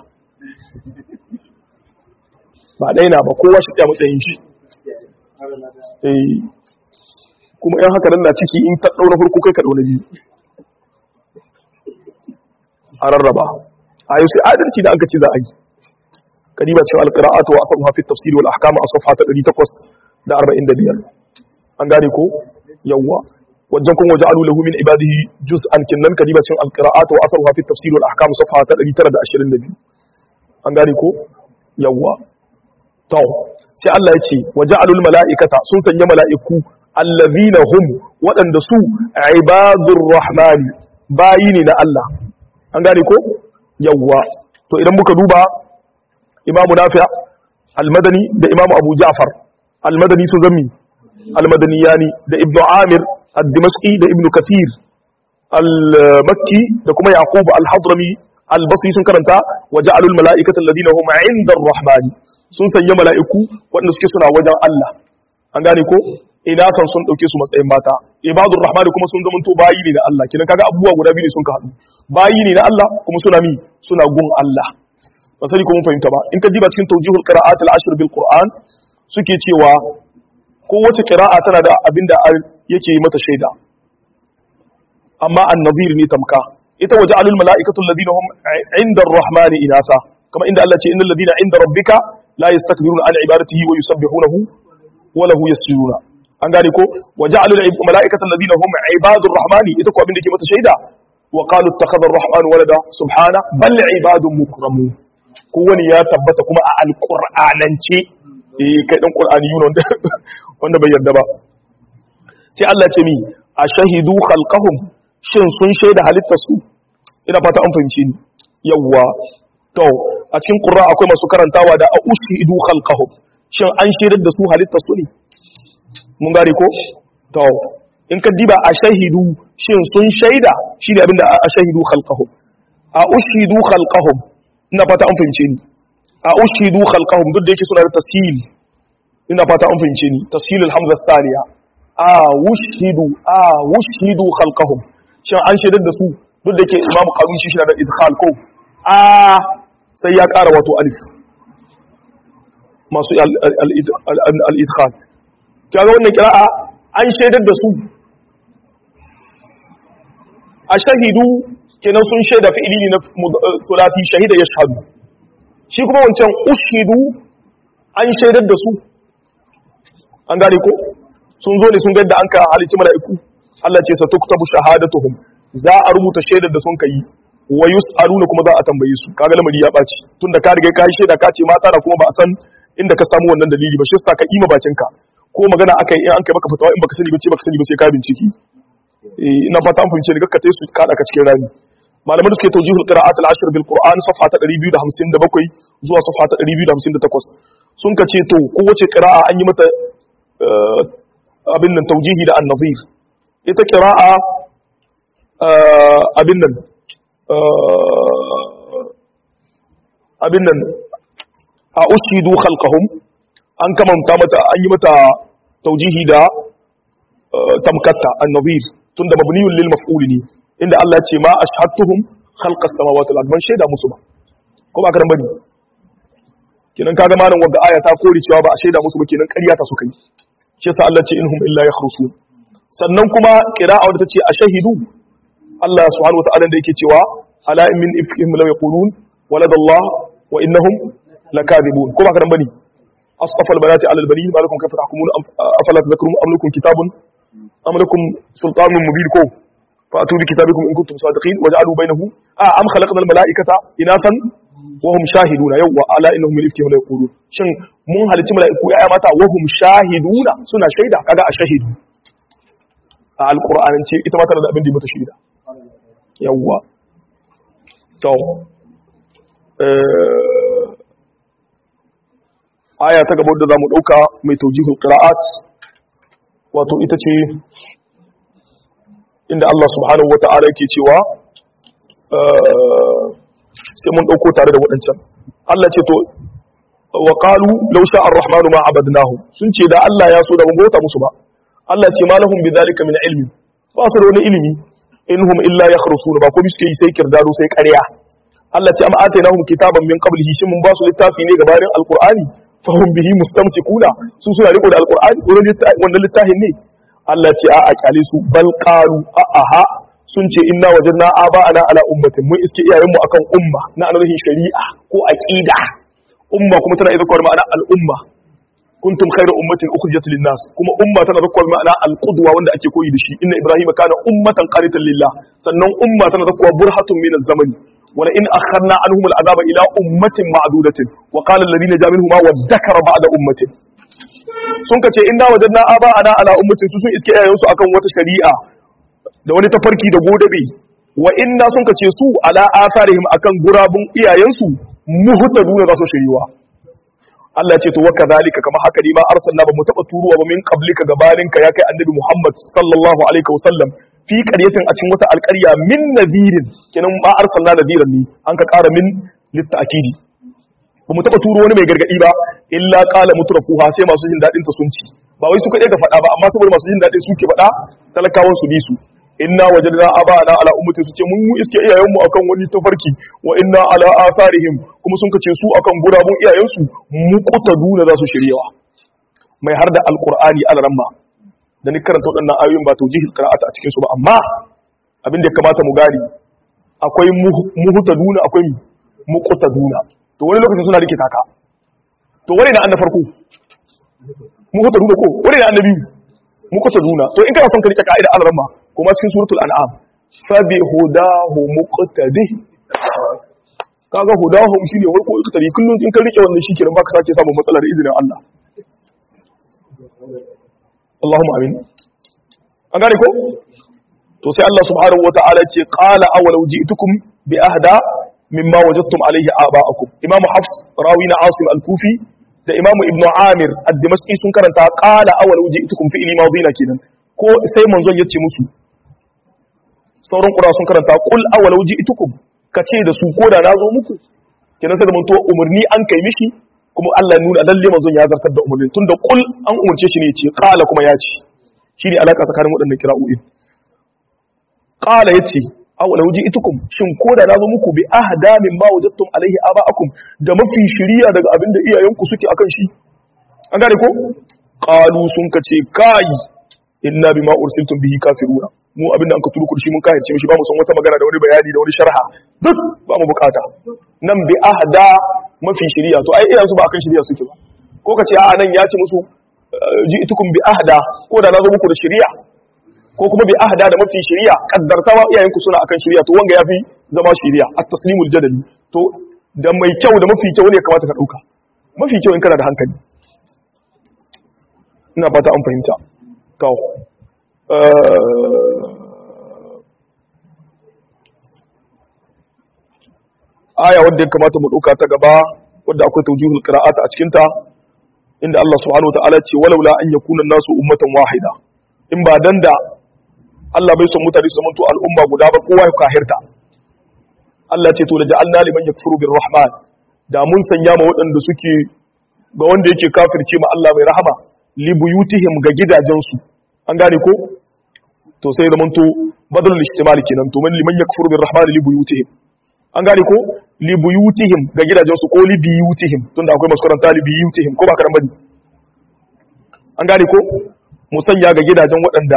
ba daina ba kowa shi tsaya matsayin shi kuma yan haka nan na ciki in ta daura farko kai ka daura biyu a rarraba a yau sai adalci da aka ce za a yi kadiba cewa alqira'atu wa asabuha fi tafsir wal ahkam a safha ta 845 an gane ko yawwa wajen kun waje alu lahu min ibadihi juz'an kinnan kadiba cewa alqira'atu wa asabuha fi tafsir wal ahkam safha ta 922 an gane ko yawwa to sai Allah ya ce waja'alul mala'ikata sun sanya mala'iku allazina hum waɗanda su ibadur rahmani bayi ne na Allah an gane ko yawwa to idan muka duba imamu nafi' al-madani da imamu abu ja'far al-madani su zammi al-madaniyani da ibnu amir ad-dimashqi da ibnu kathir al-makki da kuma yaqub al-hadrami al-basri sun karanta waja'alul mala'ikata allazina hum 'inda ar-rahmani sun sanya mala'iku waɗanda suke suna wajen Allah an gane ko ina san sun dauke su matsayin mata ibadur rahmani kuma sun zamanto bayi ne na Allah kidan kaga abubuwa guda biyu ne sun ka hadu bayi ne na Allah kuma suna gun Allah ba sai ko mun fahimta ba in ka diba cikin tawjihul qira'at al-ashr bil qur'an suke cewa kowace qira'a tana da abinda yake mata shaida amma an-nazir ne tamka ita waja'alul mala'ikatu alladhina hum 'inda ar-rahmani inasa kama inda Allah ce innal ladina 'inda rabbika la yastakbiruna an ibadatihi wa yusabbihunahu wa lahu yasjuduna an gane ko waja'alul mala'ikata alladhina hum 'ibadur rahmani ita ko abinda ke mata shaida wa qalu ittakhadha ar-rahmanu walada subhana bal 'ibadun mukramun kowani ya tabbata kuma a alqur'anance kai dan qur'ani yuna wanda bai yarda ba sai Allah ce mi ashahidu khalqahum shin sun shaida halittarsu ina fata an fahimci ni yawwa to a cikin qur'a akwai masu karantawa da ushidu khalqahum shin an shaidar da su halittarsu ne mun gane ko to in ka diba ashahidu shin sun shaida shine abinda ashahidu khalqahum a ushidu khalqahum ina fata an fahimce ni a ushidu khalqahum duk da yake suna da tashil ina fata an fahimce ni tashilul hamza thaniya wushidu khalqahum shin an shaidar da su duk da yake imamu qawi shi da idkhal ko sai ya ƙara wato alif masu al-idkhal kaga wannan qira'a an shaidar da su ashahidu kenan sun shaida fi'ili ne na sulasi shahida yashhadu shi kuma wancan ushidu an shaidar da su an gane ko sun zo ne sun ga yadda an ka halicci mala'iku Allah ce sa tuktabu shahadatuhum za a rubuta shaidar da sun kai wa yus'aluna kuma za a tambaye su kaga lamari ya baci tunda ka riga ka yi shaida ka ce mata da kuma ba a san inda ka samu wannan dalili ba shi yasa ka ima bakin ka ko magana akai in an kai maka fatawa in baka sani ba ce baka sani ba sai ka binciki ina fata an fahimce ni gakkata su kada ka cikin rami malaman da suke tawjihul qira'at al-ashr bil qur'an safha ta 257 zuwa safha ta 258 sun kace to kowace qira'a an yi mata abin nan tawjihi da an-nazir ita qira'a abin nan a ushidu khalqahum an kamanta mata an yi mata tawjihi da tamkatta an-nazir tunda mabniyun lil maf'ul ne inda Allah ya ce ma ashhadtuhum khalqa as-samawati wal ardi ban shaida musu ba ko ba karan bane kenan kaga malam wanda aya ta kore cewa ba a shaida musu ba kenan ƙarya ta suka yi shi yasa Allah ce inhum illa yakhrusun sannan kuma qira'a wadda tace ashahidu Allah subhanahu wa ta'ala da yake cewa ala min ifkihim law yaqulun walad Allah wa innahum lakadibun ko ba karan bane asqafa al-banati ala al-banin ma lakum kayfa tahkumun afala tadhakkarun am lakum kitabun am lakum sultanun mubin ko فأتوا بكتابكم إن كنتم صادقين وجعلوا بينه أم خلقنا الملائكة إناثا وهم شاهدون يوا ألا إنهم من إفكهم لا يقولون شن من هل تملا يا متى وهم شاهدون سنة شهيدا كذا الشهيد القرآن أنت إتما ترى أبن دي متشهيدا يوا تو آية تقبل ذا مدوكا من توجيه القراءات وتو إتتي inda Allah subhanahu wa ta'ala yake cewa sai mun dauko tare da waɗancan Allah ce to wa qalu law sha'a ar-rahmanu ma abadnahu sun ce da Allah ya so da mun bauta musu ba Allah ce ma lahum bidhalika min ilmi ba su da wani ilimi inhum illa yakhrusun ba ko suke yi sai kirdado sai ƙarya Allah ce am atainahum kitaban min qablihi shin mun ba su littafi ne gabanin alqur'ani fahum bihi mustamsikuna su suna riko da alqur'ani wannan littafin ne Allah ce a kyale su bal qalu aha sun ce inna wajadna aba'ana ala ummatin mun iske iyayenmu akan umma na anarhin shari'a ko aqida umma kuma tana izakar ma'ana al-umma kuntum khayra ummatin ukhrijat lin-nas kuma umma tana zakar ma'ana al-qudwa wanda ake koyi da shi inna ibrahima kana ummatan qanitan lillah sannan umma tana zakar burhatun min az-zaman wala in akharna anhum al-azaba ila ummatin ma'dudatin wa qala alladhina ja minhum wa dhakara ba'da ummatin sun ka ce inna wajanna aba ana ala ummatin su sun iske yayansu akan wata shari'a da wani tafarki da godabe wa inna sun ka ce su ala asarihim akan gurabun iyayensu muhtaduna za su shiriwa Allah ce to wa kadhalika kama haka ne ma arsalna ba mu taba turuwa ba min qablika gabaninka ya kai annabi Muhammad sallallahu alaihi wasallam fi qaryatin a cikin wata alƙarya min nadirin kenan ma arsalna nadiran ne an ka ƙara min litta'kidi ba mu taɓa turo wani mai gargaɗi ba illa ƙala mutrafuha sai masu jin daɗin ta sun ci ba wai su kaɗai ka faɗa ba amma saboda masu jin daɗin suke faɗa talakawan su bi su inna wajadna abana ala ummati su ce mun mu iske iyayenmu akan wani tafarki wa inna ala asarihim kuma sun kace su akan gurabun iyayensu muqtaduna za su shiryawa mai har da alqur'ani alaramma da ni karanta waɗannan ayoyin ba tawjihil qira'at a cikin su ba amma abin da ya kamata mu gari akwai muhtaduna akwai muqtaduna to wani lokacin suna rike taka to wani na an na farko muqtaduna ko wani na annabi muqtaduna to in kana son ka rike ka'ida alaramma kuma cikin suratul an'am fa bi hudahu muqtadi kaga hudahu shine warko muqtadi kullun in ka rike wannan shikenan baka sake samun matsala da izinin Allah Allahumma amin an gane ko to sai Allah subhanahu wataala ce qala awalau ji'tukum bi ahda mimma wajadtum alayhi aba'akum imamu hafs rawi na asim al-kufi da imamu ibnu amir ad-dimashqi sun karanta qala awalau ji'tukum fi madina kenan ko sai manzon yace musu sauran qura sun karanta qul awalau ji'tukum kace da su ko da nazo muku kenan sai da mun to umurni an kai mishi kuma Allah nuna lalle manzon ya zartar da umurni tunda qul an umurce shi ne yace qala kuma ya ce shine alaka tsakanin wadannan kira'o'in qala yace awalau ji'tukum shin ko da nazo muku bi ahda mimma wajadtum alaihi aba'akum da mafi shiriya daga abinda iyayenku suke akan shi an gane ko qalu sun kace kai inna bima ursiltum bihi kafiruna mu abinda an ka turu kurshi mun kayarce mishi ba mu san wata magana da wani bayani da wani sharha duk ba mu bukata nan bi ahda mafi shiriya to ai iyayensu ba akan shiriya suke ba ko kace a nan ya ce musu ji'tukum bi ahda ko da nazo muku da shiriya ko kuma bi ahda da mafi shiriya kaddartawa iyayenku suna akan shiriya to wanga yafi zama shiriya at-taslimul jadali to da mai kyau da mafi kyau ne ya kamata ka dauka mafi kyau in kana da hankali ina fata an fahimta to aya wadda ya kamata mu dauka ta gaba wadda akwai tawjihul qira'at a cikin ta inda Allah subhanahu wa ta'ala ce walaula an yakuna nasu ummatan wahida in ba dan da Allah bai son mutane su zamanto al'umma guda ba kowa ya kahirta Allah ce to da ja'alna liman yakfuru birrahman da mun sanya ma waɗanda suke ga wanda yake kafirce ma Allah mai rahama li buyutihim ga gidajensu an gane ko to sai zamanto badalul ihtimal kenan to man liman yakfuru birrahman li buyutihim an gane ko li buyutihim ga gidajensu ko li biyutihim tunda akwai masu karanta li biyutihim ko ba karan bane an gane ko musanya ga gidajen waɗanda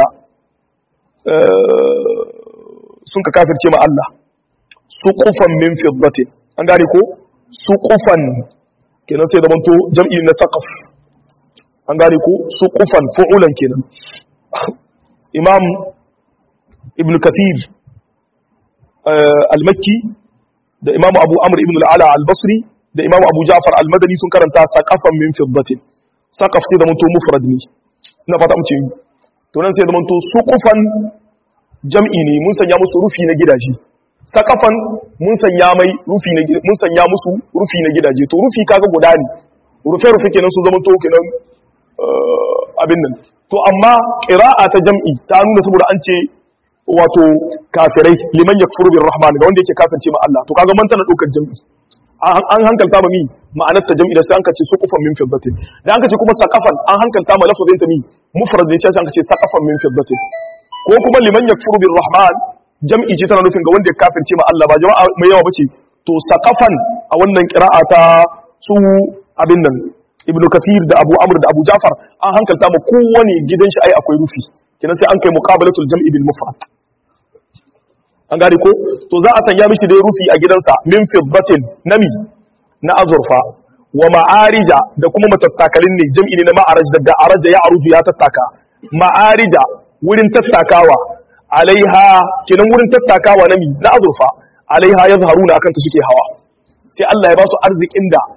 sun ka kafirce ma Allah suqufan min fiddatin an gane ko suqufan kenan sai da manto jam'i na saqaf an gane ko suqufan fu'ulan kenan imam ibn kathir al-makki da imam abu amr ibn al-ala al-basri da imam abu ja'far al-madani sun karanta saqafan min fiddatin saqaf sai da manto mufrad ne ina fata mu ce to nan sai da manto suqufan jam'i ne mun sanya musu rufi na gidaje sakafan mun sanya musu rufi na gidaje to rufi kaga guda ne rufe kenan sun zama to kenan abin nan to amma qira'a ta jam'i ta nuna saboda an ce wato kafirai liman yakfuru birrahman ga wanda yake kafirce ma Allah to kaga man tana daukar jam'i an hankalta ba mi ma'anar ta jam'i da sai an kace suqufan min fiddatin da an kace kuma sakafan an hankalta ma lafazin ta mi mufrad ne sai an kace sakafan min fiddatin ko kuma liman yakfuru birrahman jam'i ce tana nufin ga wanda ya kafirce ma Allah ba jama'a mai yawa bace to saqafan a wannan qira'a ta su abin nan ibnu kathir da abu amr da abu ja'far an hankalta ma kowane gidan shi ai akwai rufi kenan sai an kai muqabalatul jam'i bil mufrad an gane ko to za a sanya mishi dai rufi a gidansa min fiddatin nami na azurfa wa ma'arija da kuma matattakalin ne jam'i ne na ma'arij daga araja ya aruju ya tattaka ma'arija wurin tattakawa alaiha kinan wurin tattakawa na azurfa alaiha ya zaharuna akan ta suke hawa sai Allah ya ba su arzikin da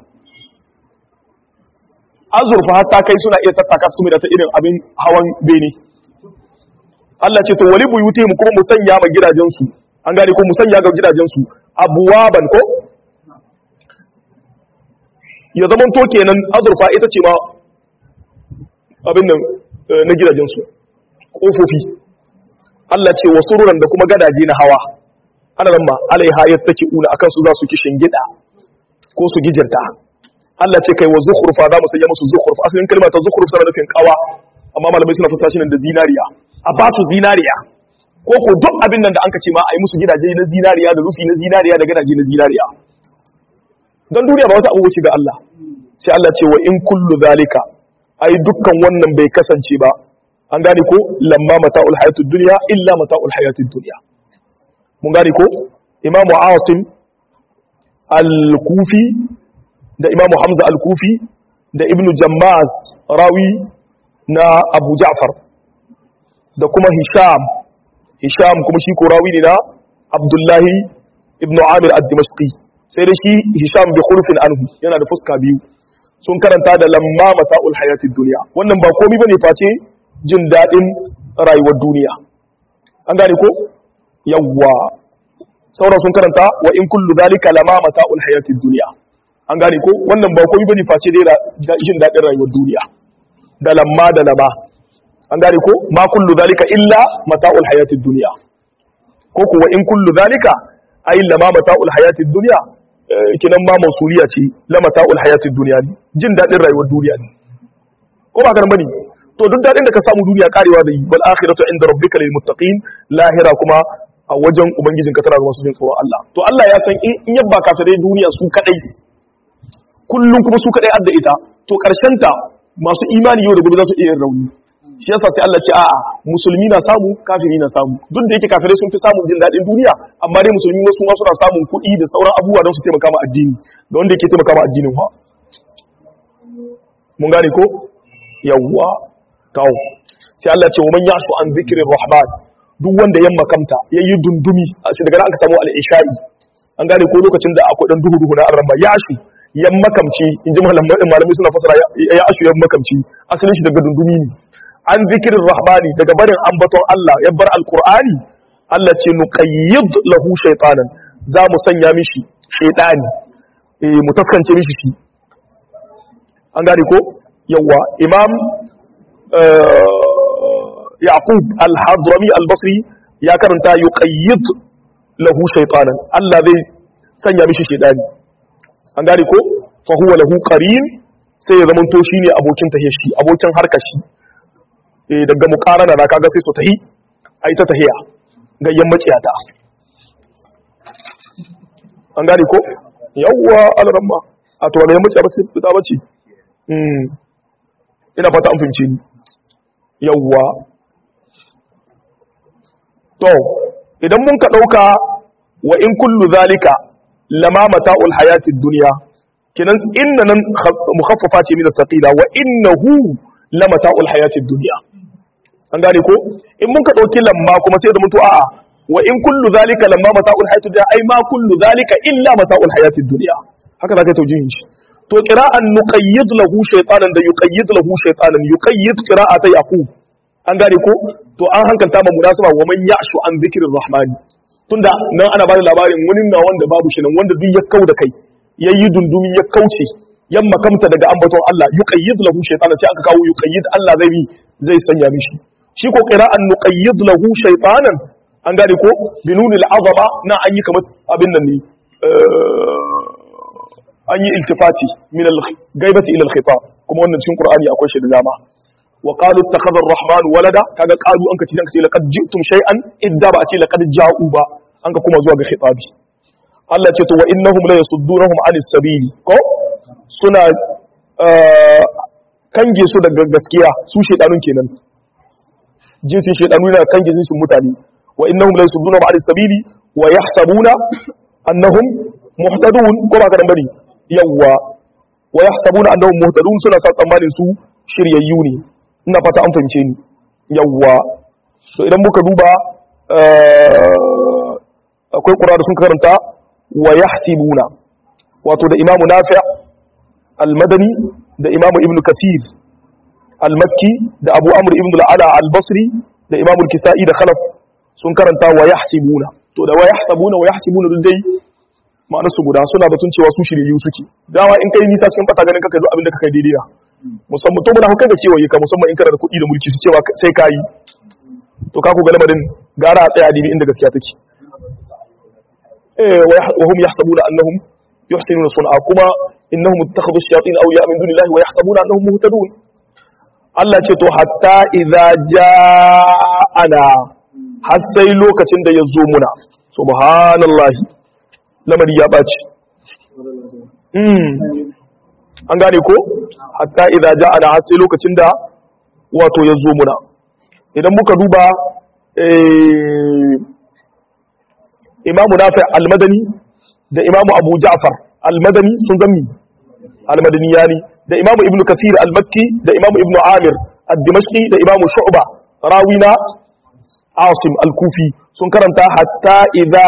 azurfa hatta kai suna iya tattaka su da ta irin abin hawan bene Allah ce to wali buyute mu kuma musanya ma gidajensu an gane ko musanya ga gidajensu abuwaban ko ya zaman to kenan azurfa ita ce ma abin nan na gidajensu kofofi Allah ce wa sururan da kuma gadaje na hawa ana nan ma alaiha yattaki'una akan su za su kishin gida ko su gijirta Allah ce kai wa zukhrufa za mu sanya musu zukhruf asalin kalma ta zukhruf tana nufin kawa amma malamai suna fassara shi da zinariya a ba su zinariya ko ko duk abin nan da anka ce ma a yi musu gidaje na zinariya da rufi na zinariya da gadaje na zinariya dan duniya ba wata abu ce ga Allah sai Allah ce wa in kullu zalika ai dukkan wannan bai kasance ba an gane ko lamma mata'ul hayatud dunya illa mata'ul hayatid dunya mun gane ko imamu asim al-kufi da imamu hamza al-kufi da ibnu jammaz rawi na abu ja'far da kuma hisham kuma shi ko rawi ne na abdullahi ibnu amir ad-dimashqi sai da shi hisham bi khulfin anhu yana da fuska biyu sun karanta da lamma mata'ul hayatid dunya wannan ba komai bane face jin daɗin rayuwar duniya an gane ko yawwa sauran sun karanta wa in kullu zalika lama mata'ul hayatid dunya an gane ko wannan ba komai bane face dai jin daɗin rayuwar duniya da lamma da lama an gane ko ma kullu zalika illa mata'ul hayatid dunya ko kuwa in kullu zalika ay lama mata'ul hayatid dunya kinan ma mausuliya ce la mata'ul hayatid dunya jin daɗin rayuwar duniya ne ko ba karan bane to duk daɗin da ka samu duniya karewa da yi bal akhiratu inda rabbika lil muttaqin lahira kuma a wajen ubangijin ka tana da masu jin tsoron Allah to Allah ya san in yabba ka ta dai duniya su kadai kullun kuma su kadai adda ita to karshen ta masu imani yau da gobe za su iya rauni shi yasa sai Allah ce a'a musulmi na samu kafiri na samu duk da yake kafirai sun fi samun jin daɗin duniya amma dai musulmi wasu ma suna samun kuɗi da sauran abubuwa don su taimaka ma addini ga wanda yake taimaka ma addinin ha mun gane ko yawwa kawo sai Allah ce wa man yashu an zikrir rahman duk wanda ya makamta yayi dundumi sai daga nan aka samu al-isha'i an gane ko lokacin da akwai dan duhu na arramba yashu yan makamci inji malamai suna fasara ya ashu yan makamci asalin shi daga dundumi ne an zikirin rahmani daga barin ambaton Allah ya bar alqur'ani Allah ce nuqayyid lahu shaytanan za mu sanya mishi shaytani mu taskance mishi shi an gane ko yawa imam yaqub al-hadrami al-basri ya karanta yuqayyid lahu shaytanan Allah zai sanya mishi shaytani an gane ko fa huwa lahu qarin sai ya zama to shine abokin tahiyar shi abokin harkar shi daga muqarana da kaga sai su tahi ai ta tahiya gayyan maciyata an gane ko yawwa alramma a to da maciya bace fita bace ina fata an fahimce ni yawwa to idan mun ka dauka wa in kullu zalika lama mata'ul hayatid dunya kinan inna nan mukhaffafa ce min as-saqila wa innahu lamata'ul hayatid dunya an gane ko in mun ka dauki lamma kuma sai da mutu a'a wa in kullu zalika lamma mata'ul hayatid dunya ai ma kullu zalika illa mata'ul hayatid dunya haka zaka taujihin shi to qira'an nuqayyid lahu shaytanan da yuqayyid lahu shaytanan yuqayyid qira'ata yaqub an gane ko to an hankalta ma munasaba wa man ya'shu an dhikrir rahmani tunda nan ana bada labarin wani na wanda babu shi nan wanda duk ya kauda kai yayi dundumi ya kauce yan makamta daga ambaton Allah yuqayyid lahu shaytanan sai aka kawo yuqayyid Allah zai sanya mishi shi ko qira'an nuqayyid lahu shaytanan an gane ko binunil azaba na an yi kamar abin nan ne an yi iltifati min al-ghaibati ila al-khitab kuma wannan cikin qur'ani akwai shi da dama wa qalu ittakhadha ar-rahman walada kaga qalu an kace danka ce laqad ji'tum shay'an idda ba a ce laqad ja'u ba an ka kuma zuwa ga khitabi Allah ce to wa innahum la yasuddunahum 'anis sabili ko suna kange su daga gaskiya su shedanun kenan jinsin shedanu yana kange jinsin mutane wa innahum la yasuddunahum 'anis sabili wa yahsabuna annahum muhtadun ko ba ka dan bari yawa wa yahsabuna annahum muhtadun suna sa tsammanin su shiryayyu ne ina fata an fahimce ni yawa to idan muka duba akwai qur'ani da sun karanta wa yahsibuna wato da imamu nafi' al-madani da imamu ibn kasir al-makki da abu amr ibn al-ala al-basri da imamu al-kisa'i da khalaf sun karanta wa yahsibuna to da wa yahsibuna duk dai ma'anar su guda suna batun cewa su shiryayyu suke dawa in kai nisa cikin fata ganin kaka duk abin da kaka daidai na musamman to muna hukar da kewaye ka musamman in kana da kuɗi da mulki su cewa sai ka yi to ka ku ga lamarin gara a tsaya dibi inda gaskiya take wa hum yahsabuna annahum yuhsinuna sun'a kuma innahum ittakhadhu ash-shayatin awliya min dunillahi wa yahsabuna annahum muhtadun Allah ce to hatta idza ja'ana har sai lokacin da ya zo muna subhanallahi lamari ya ɓaci an gane ko hatta idza ja'ana har sai lokacin da wato ya zo muna idan muka duba imamu nafi al-madani da imamu abu ja'far al-madani sun zami al-madani yani da imamu ibnu kasir al-makki da imamu ibnu amir ad-dimashqi da imamu shu'ba rawina asim al-kufi sun karanta hatta idza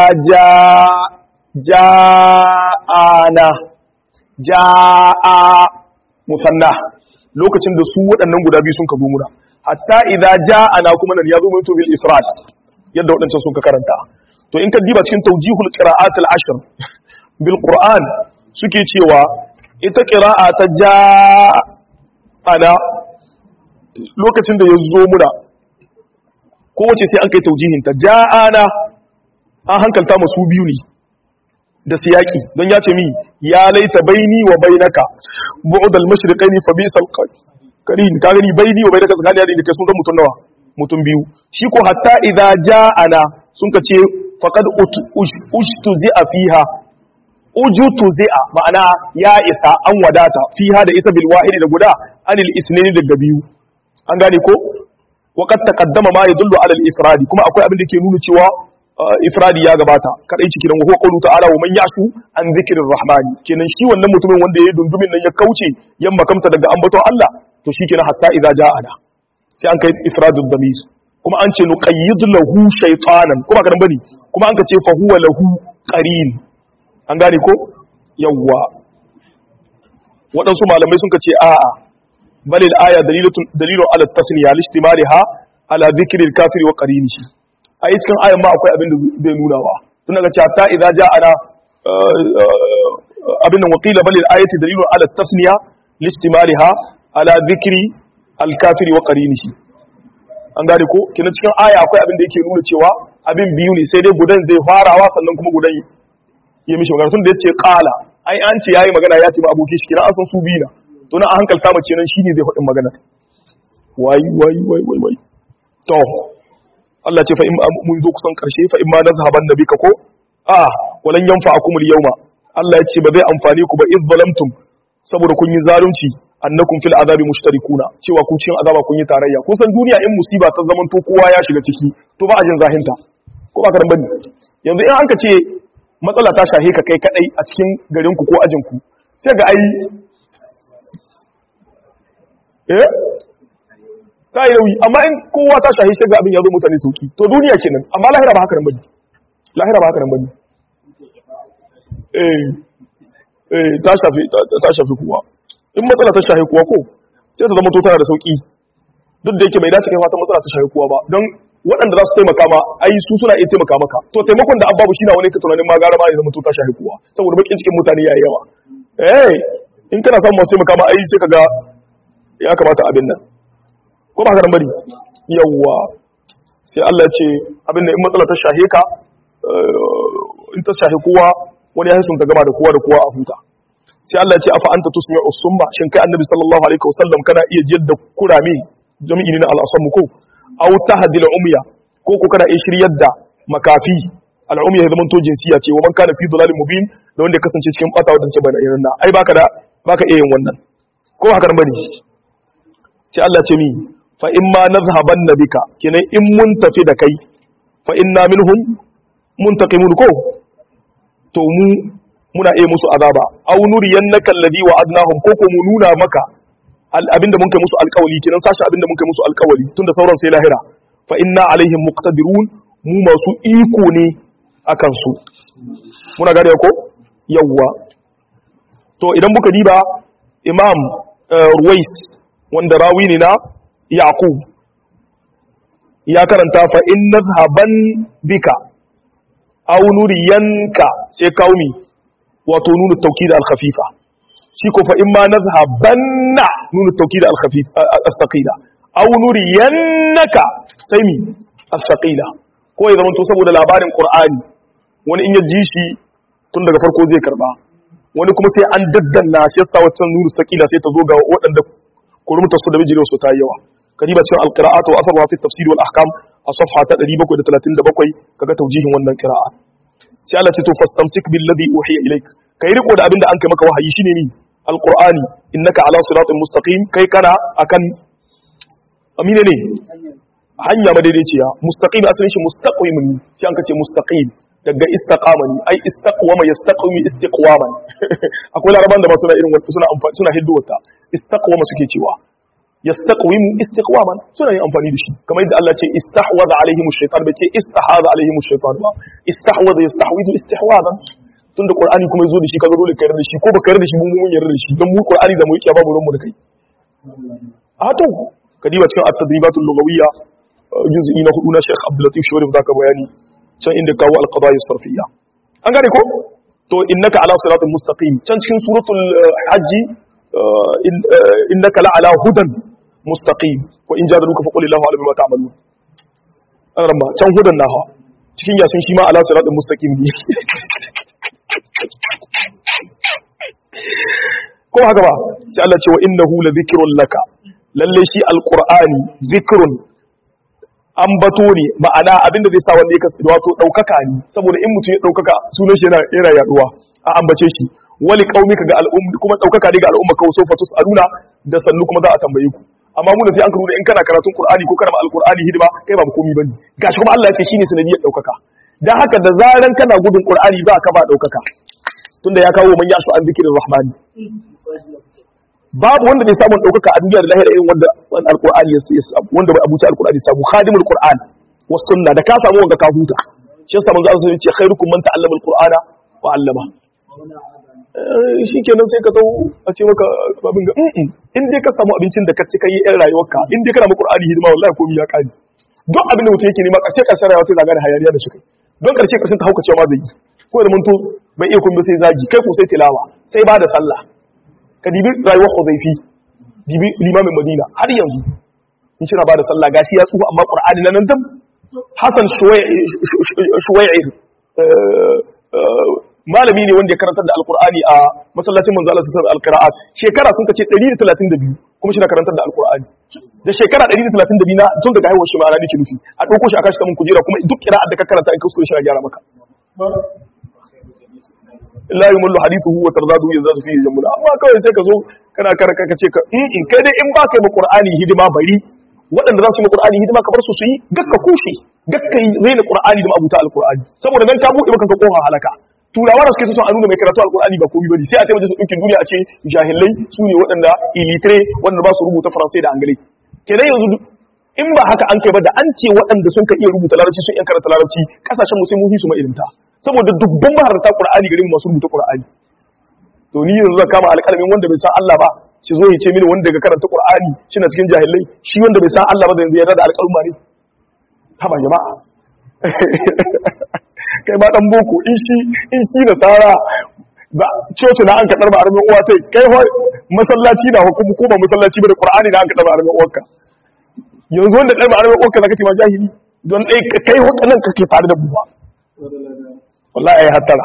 ja'ana ja'a musanna lokacin da su waɗannan guda biyu sun ka zo muna hatta idza ja'ana kuma nan ya zo mai to bil ifrad yadda waɗancan sun ka karanta to in ka diba cikin tawjihul qira'at al-ashr bil qur'an suke cewa ita qira'a ta ja'ana lokacin da ya zo muna kowace sai an kai tawjihin ta ja'ana an hankalta masu biyu ne da siyaki don ya ce mi ya laita baini wa bainaka bu'd al-mashriqaini fa bisal qarin ka gani baini wa bainaka tsakanin da kai sun ga mutun nawa mutum biyu shi ko hatta idza ja'ana sun ka ce faqad ujtuzi'a fiha ujtuzi'a ma'ana ya isa an wadata fiha da ita bil wahidi da guda anil ithnaini daga biyu an gane ko waqad taqaddama ma yadullu ala al-ifradi kuma akwai abin da ke nuna cewa ifradi ya gabata kadai cikin wa huwa qawlu ta'ala wa man yashu an dhikrir rahmani kenan shi wannan mutumin wanda yayi dundumin nan ya kauce yan makamta daga ambaton Allah to shikenan hatta idza ja'ana sai an kai ifradud damir kuma an ce nuqayyid lahu shaytanan kuma kadan bane kuma an ka ce fa huwa lahu qarin an gane ko yawwa waɗansu malamai sun ce a'a bal al-aya dalilun ala tasniya listimariha ala dhikri al-kafiri wa qarinihi ai cikin ayan ma akwai abin da bai nuna wa tun daga cewa ta idza ja'ana abin nan waqila bal al-ayati dalilun ala tasniya listimariha ala dhikri al-kafiri wa qarinihi an gane ko kina cikin aya akwai abin da yake nuna cewa abin biyu ne sai dai gudan zai farawa sannan kuma gudan ya mishi magana tun da yace qala ai an ce yayi magana ya ce ba abokin shi kina an san su biyu na to na an hankalta mace nan shine zai faɗin magana wai to Allah ce fa in mun zo kusan karshe fa in ma nazhaban nabika ko walan yanfa'akum al-yawma Allah ya ce ba zai amfane ku ba iz zalamtum saboda kun yi zalunci annakum fil azabi mushtarikuna cewa ku cikin azaba kun yi tarayya kun san duniya in musiba ta zaman to kowa ya shiga ciki to ba a jin zahinta ko ba ka dan bane yanzu in an ka ce matsala ta shahe ka kai kadai a cikin garin ku ko ajin ku sai ga ai ta yi nauyi amma in kowa ta shahe sai ga abin ya zo mutane sauki to duniya kenan amma lahira ba haka nan bane lahira ba haka nan bane ta shafi kowa in matsala ta shahi kuwa ko sai ta zama to tana da sauki duk da yake bai dace kai fata matsala ta shahi kuwa ba don waɗanda za su taimaka ma ai su suna iya taimaka maka to taimakon da ababu shi na wani ka tunanin ma gara ma ya zama to ta shahi kuwa saboda bakin cikin mutane yayi yawa in kana samun masu taimaka ma ai sai kaga ya kamata abin nan ko ba ka bari yawa sai Allah ya ce abin nan in matsala ta shahe ka in ta shahi kowa wani ya hisun ta gama da kowa a huta sai Allah ya ce afa anta tusmi'u summa shin kai annabi sallallahu alaihi wasallam kana iya jiyar da kurame jami'i ne na al-asam ko aw tahdil umya ko kana iya shiryar da makafi al-umya zaman to jinsiya ce wa man kana fi dalalin mubin da wanda ya kasance cikin bata wadance bana irin ai baka iya yin wannan ko haka nan bane sai Allah ce mi fa in ma nazhabanna bika kenan in mun tafi da kai fa inna minhum muntaqimun ko to muna iya musu azaba aw nuriyannaka alladhi wa'adnahum ko mu nuna maka abinda mun kai musu alƙawari kenan sashi abinda mun kai musu alƙawari tunda sauran sai lahira fa inna alaihim muqtadirun mu masu iko ne akan su muna gane ko yawwa to idan muka diba imam Ruwais wanda rawi ne na Yaqub ya karanta fa in nazhaban bika aw nuriyanka sai kaumi wato nunu tawkid al-khafifa shi ko fa imma nazhabanna nunu tawkid al-khafif as-saqila aw nuriyannaka sai mi as-saqila ko ya zamanto saboda labarin qur'ani wani in ya ji shi tun daga farko zai karba wani kuma sai an daddanna sai sa waccan nunu saqila sai ta zo ga waɗanda kurmuta su da bijire su ta yawa kadiba cikin al-qira'at wa asarwa fi tafsir wal ahkam a safha ta 737 kaga taujihin wannan qira'a sai Allah ce to fastamsik billadhi uhiya ilayk kai riko da abinda an kai maka wahayi shine ni alqur'ani innaka ala siratin mustaqim kai kana akan amine ne hanya madaidaiciya mustaqim asalin shi mustaqimin sai an kace mustaqim daga istaqamani ai istaqwama yastaqimu istiqwaman akwai laraban da ba suna irin suna amfani suna hidduwata istaqwama suke cewa yastaqwimu istiqwaman suna yin amfani da shi kamar yadda Allah ce istahwaza alaihim ash-shaytan bace istahaza alaihim ash-shaytan ba istahwaza yastahwizu istihwazan tunda qur'ani kuma yazo da shi kaga dole ka yarda da shi ko baka yarda da shi mun yarda da shi dan mu qur'ani da mu yake babu ruwan mu da kai to kadiba cikin at-tadribatul lughawiyya juz'i na 4 na Sheikh Abdul Latif Shuwairif zaka bayani can inda kawo al-qadaya as-sarfiyya an gane ko to innaka ala siratin mustaqim can cikin suratul hajj innaka la ala hudan mustaqim wa in jadaluka faqul illahu alim bima ta'malun an ramma can hudan naha cikin yasin shi ma ala siratin mustaqim ne ko haka ba sai Allah ce wa innahu la dhikrun laka lalle shi alqur'ani dhikrun ambato ne ma'ana abinda zai sa wanda ya kasu wato daukaka ne saboda in mutum ya daukaka sunan shi yana yaduwa a ambace shi wali qaumika ga al'umma kuma daukaka ne ga al'umma ka so fatus aluna da sannu kuma za a tambaye ku amma mu da sai an karo da in kana karatun qur'ani ko kana alqur'ani hidima kai ba komai bane gashi kuma Allah ya ce shine sanadiyar daukaka dan haka da zaran kana gudun qur'ani ba ka ba daukaka tunda ya kawo man yasu an zikirin rahmani babu wanda bai samu daukaka a duniya da lahira irin wanda alqur'ani ya samu wanda bai abuta alqur'ani ya samu khadimul qur'an was sunna da ka samu wanda ka huta shi yasa manzo Allah ya ce khairukum man ta'allama alqur'ana wa 'allama shikenan sai ka zo a ce maka babin ga in dai ka samu abincin da ka ci kai yan rayuwarka in dai kana ma Qur'ani hidima wallahi komai ya kare duk abin da mutum yake nema karshen rayuwa sai zaga da hayaniya da shi kai don karshen ta hauka cewa ma zai yi ko da mun to bai iya kun sai zagi kai ko sai tilawa sai ba da sallah ka dibi rayuwar Huzaifi dibi limamin Madina har yanzu in shi na ba da sallah gashi ya tsufa amma Qur'ani nan dam Hassan Shuwai'ir malami ne wanda ya karantar da Alqur'ani a masallacin manzo Allah sallallahu alaihi wasallam al-qira'at shekara sun kace 132 kuma shi na karantar da Alqur'ani da shekara 132 na tun daga haihuwar shi ma'ana ne nufi a dauko shi a kashi saman kujera kuma duk qira'at da ka karanta in ka so shi na gyara maka la yumullu hadithuhu wa tardadu yazadu fihi jamula amma kawai sai ka zo kana karaka ka ce ka kai dai in ba kai ma Qur'ani hidima bari waɗanda za su yi Qur'ani hidima ka bar su yi gakka kushe gakka yi raina Qur'ani da abuta al-Qur'ani saboda dan ka buɗe maka ka kofa halaka turawa da suke son a nuna mai karatu al-Qur'ani ba komai bane sai a taimaka su dukkan duniya a ce jahilai su ne waɗanda illiterate waɗanda ba su rubuta faransai da angalai kenan yanzu in ba haka an kai ba da an ce waɗanda sun ka iya rubuta larabci sun iya karanta larabci kasashen mu sai mun su ma ilimta saboda dubban maharata Qur'ani garin masu rubuta Qur'ani to ni yanzu zan kama alƙalamin wanda bai san Allah ba shi zo ya ce mini wanda ga karanta Qur'ani shi na cikin jahilai shi wanda bai san Allah ba da yanzu ya da alƙalma ne haba jama'a kai ba dan boko in shi da sara ba coci na an kadar ba armin uwa tai kai ho masallaci na hukumu ko ba masallaci ba da Qur'ani na an kadar ba armin uwarka yanzu wanda dai ba armin uwarka zaka ce ma jahili don dai kai ho kanan kake tare da buwa wallahi ai hattara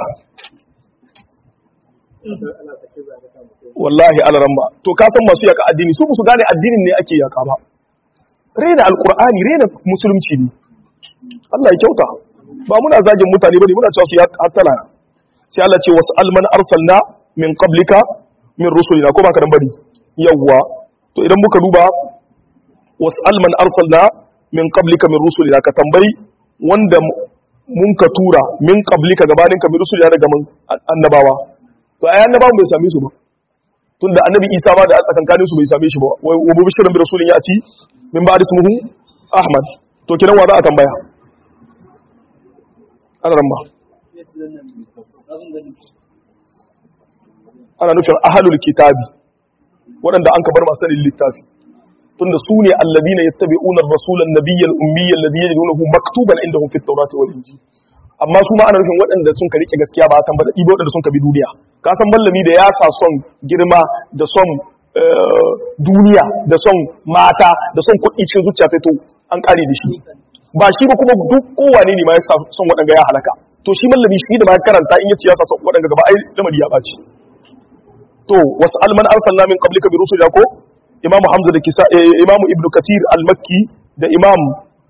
wallahi alaramma to ka san masu yaka addini su su gane addinin ne ake yaka ba rena alqur'ani rena musulunci ne Allah ya kyauta ba muna zagin mutane bane muna cewa su ya hattala sai Allah ce wasal man arsalna min qablika min rusulina ko ba ka dan bari yawwa to idan muka duba wasal man arsalna min qablika min rusulina ka tambayi wanda mun ka tura min qablika gabanin ka min rusulina daga annabawa to ai annabawan bai same su ba tunda annabi Isa ma da tsakankanin su bai same shi ba wa bishirun bi rasulin yati min ba'd ismuhu Ahmad to kiran wa za a tambaya ana ramma ana nufin ahlul kitabi waɗanda an ka bar masu littafi tunda su ne alladina yattabi'una ar-rasula an-nabiyya al-ummiyya alladhi yajidunahu maktuban indahum fi at-taurati wal-injil amma su ma ana nufin waɗanda sun ka rike gaskiya ba a tambata ibo waɗanda sun ka bi duniya ka san mallami da ya sa son girma da son duniya da son mata da son kuɗi cikin zuciya sai to an kare da shi ba shi ba kuma duk kowane ne ma ya sa son waɗanda ya halaka to shi mallami shi da ma karanta in yace ya sa son waɗanda gaba ai lamari ya ɓaci to was'al man arsalna min qablika bi rusulina ko imam hamza da kisa imam ibnu kathir al-makki da imam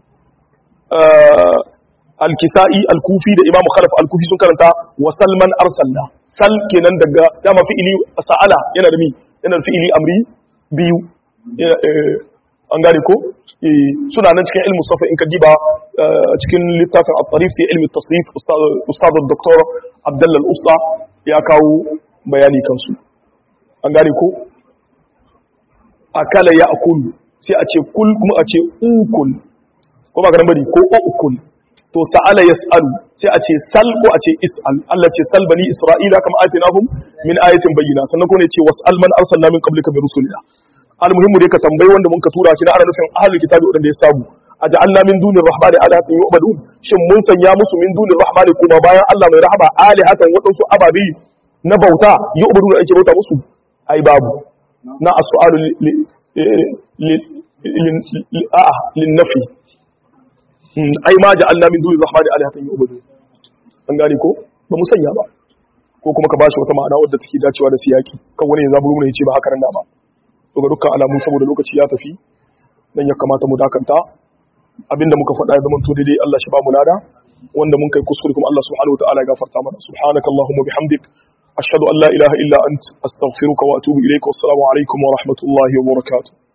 al-kisa'i al-kufi da imam khalaf al-kufi sun karanta wa salman arsalna sal kenan daga dama fi'ili sa'ala yana da mi yana da fi'ili amri biyu an gane ko suna nan cikin ilmu safa in ka diba cikin littafin at-tarif fi ilmi at-tasrif ustad dr abdullah al-usta ya kawo bayani kansu an gane ko akala ya akul sai a ce kul kuma a ce ukul ko ba ka bari ko ukul to sa'ala yas'alu sai a ce sal ko a ce is'al Allah ce sal bani isra'ila kama atinahum min ayatin bayyina sannan ko ne ce was'al man arsalna min qablika bi rusulina almuhimmu dai ka tambayi wanda mun ka tura kina ana nufin ahlul kitabi wadanda ya samu aj'alna min dunir rahmani alihatan yu'badun shin mun sanya musu min dunir rahmani kuma bayan Allah mai rahama alihatan wadansu ababi na bauta yu'badun ake bauta musu ai babu na as-su'alu lin nafi ai ma ja'alna min dunir rahmani alihatan yu'badun an gane ko ba mu sanya ba ko kuma ka bashi wata ma'ana wadda take dacewa da siyaki kan wani ya zaburu ne ya ce ba haka nan da ba to ga dukkan alamu saboda lokaci ya tafi dan ya kamata mu dakanta abinda muka faɗa ya zama to daidai Allah shi ba mu lada wanda mun kai kuskure kuma Allah subhanahu wa ta'ala ya gafarta mana subhanakallahumma bihamdik ashhadu an la ilaha illa ant astaghfiruka wa atubu ilayka wassalamu alaikum wa rahmatullahi wa barakatuh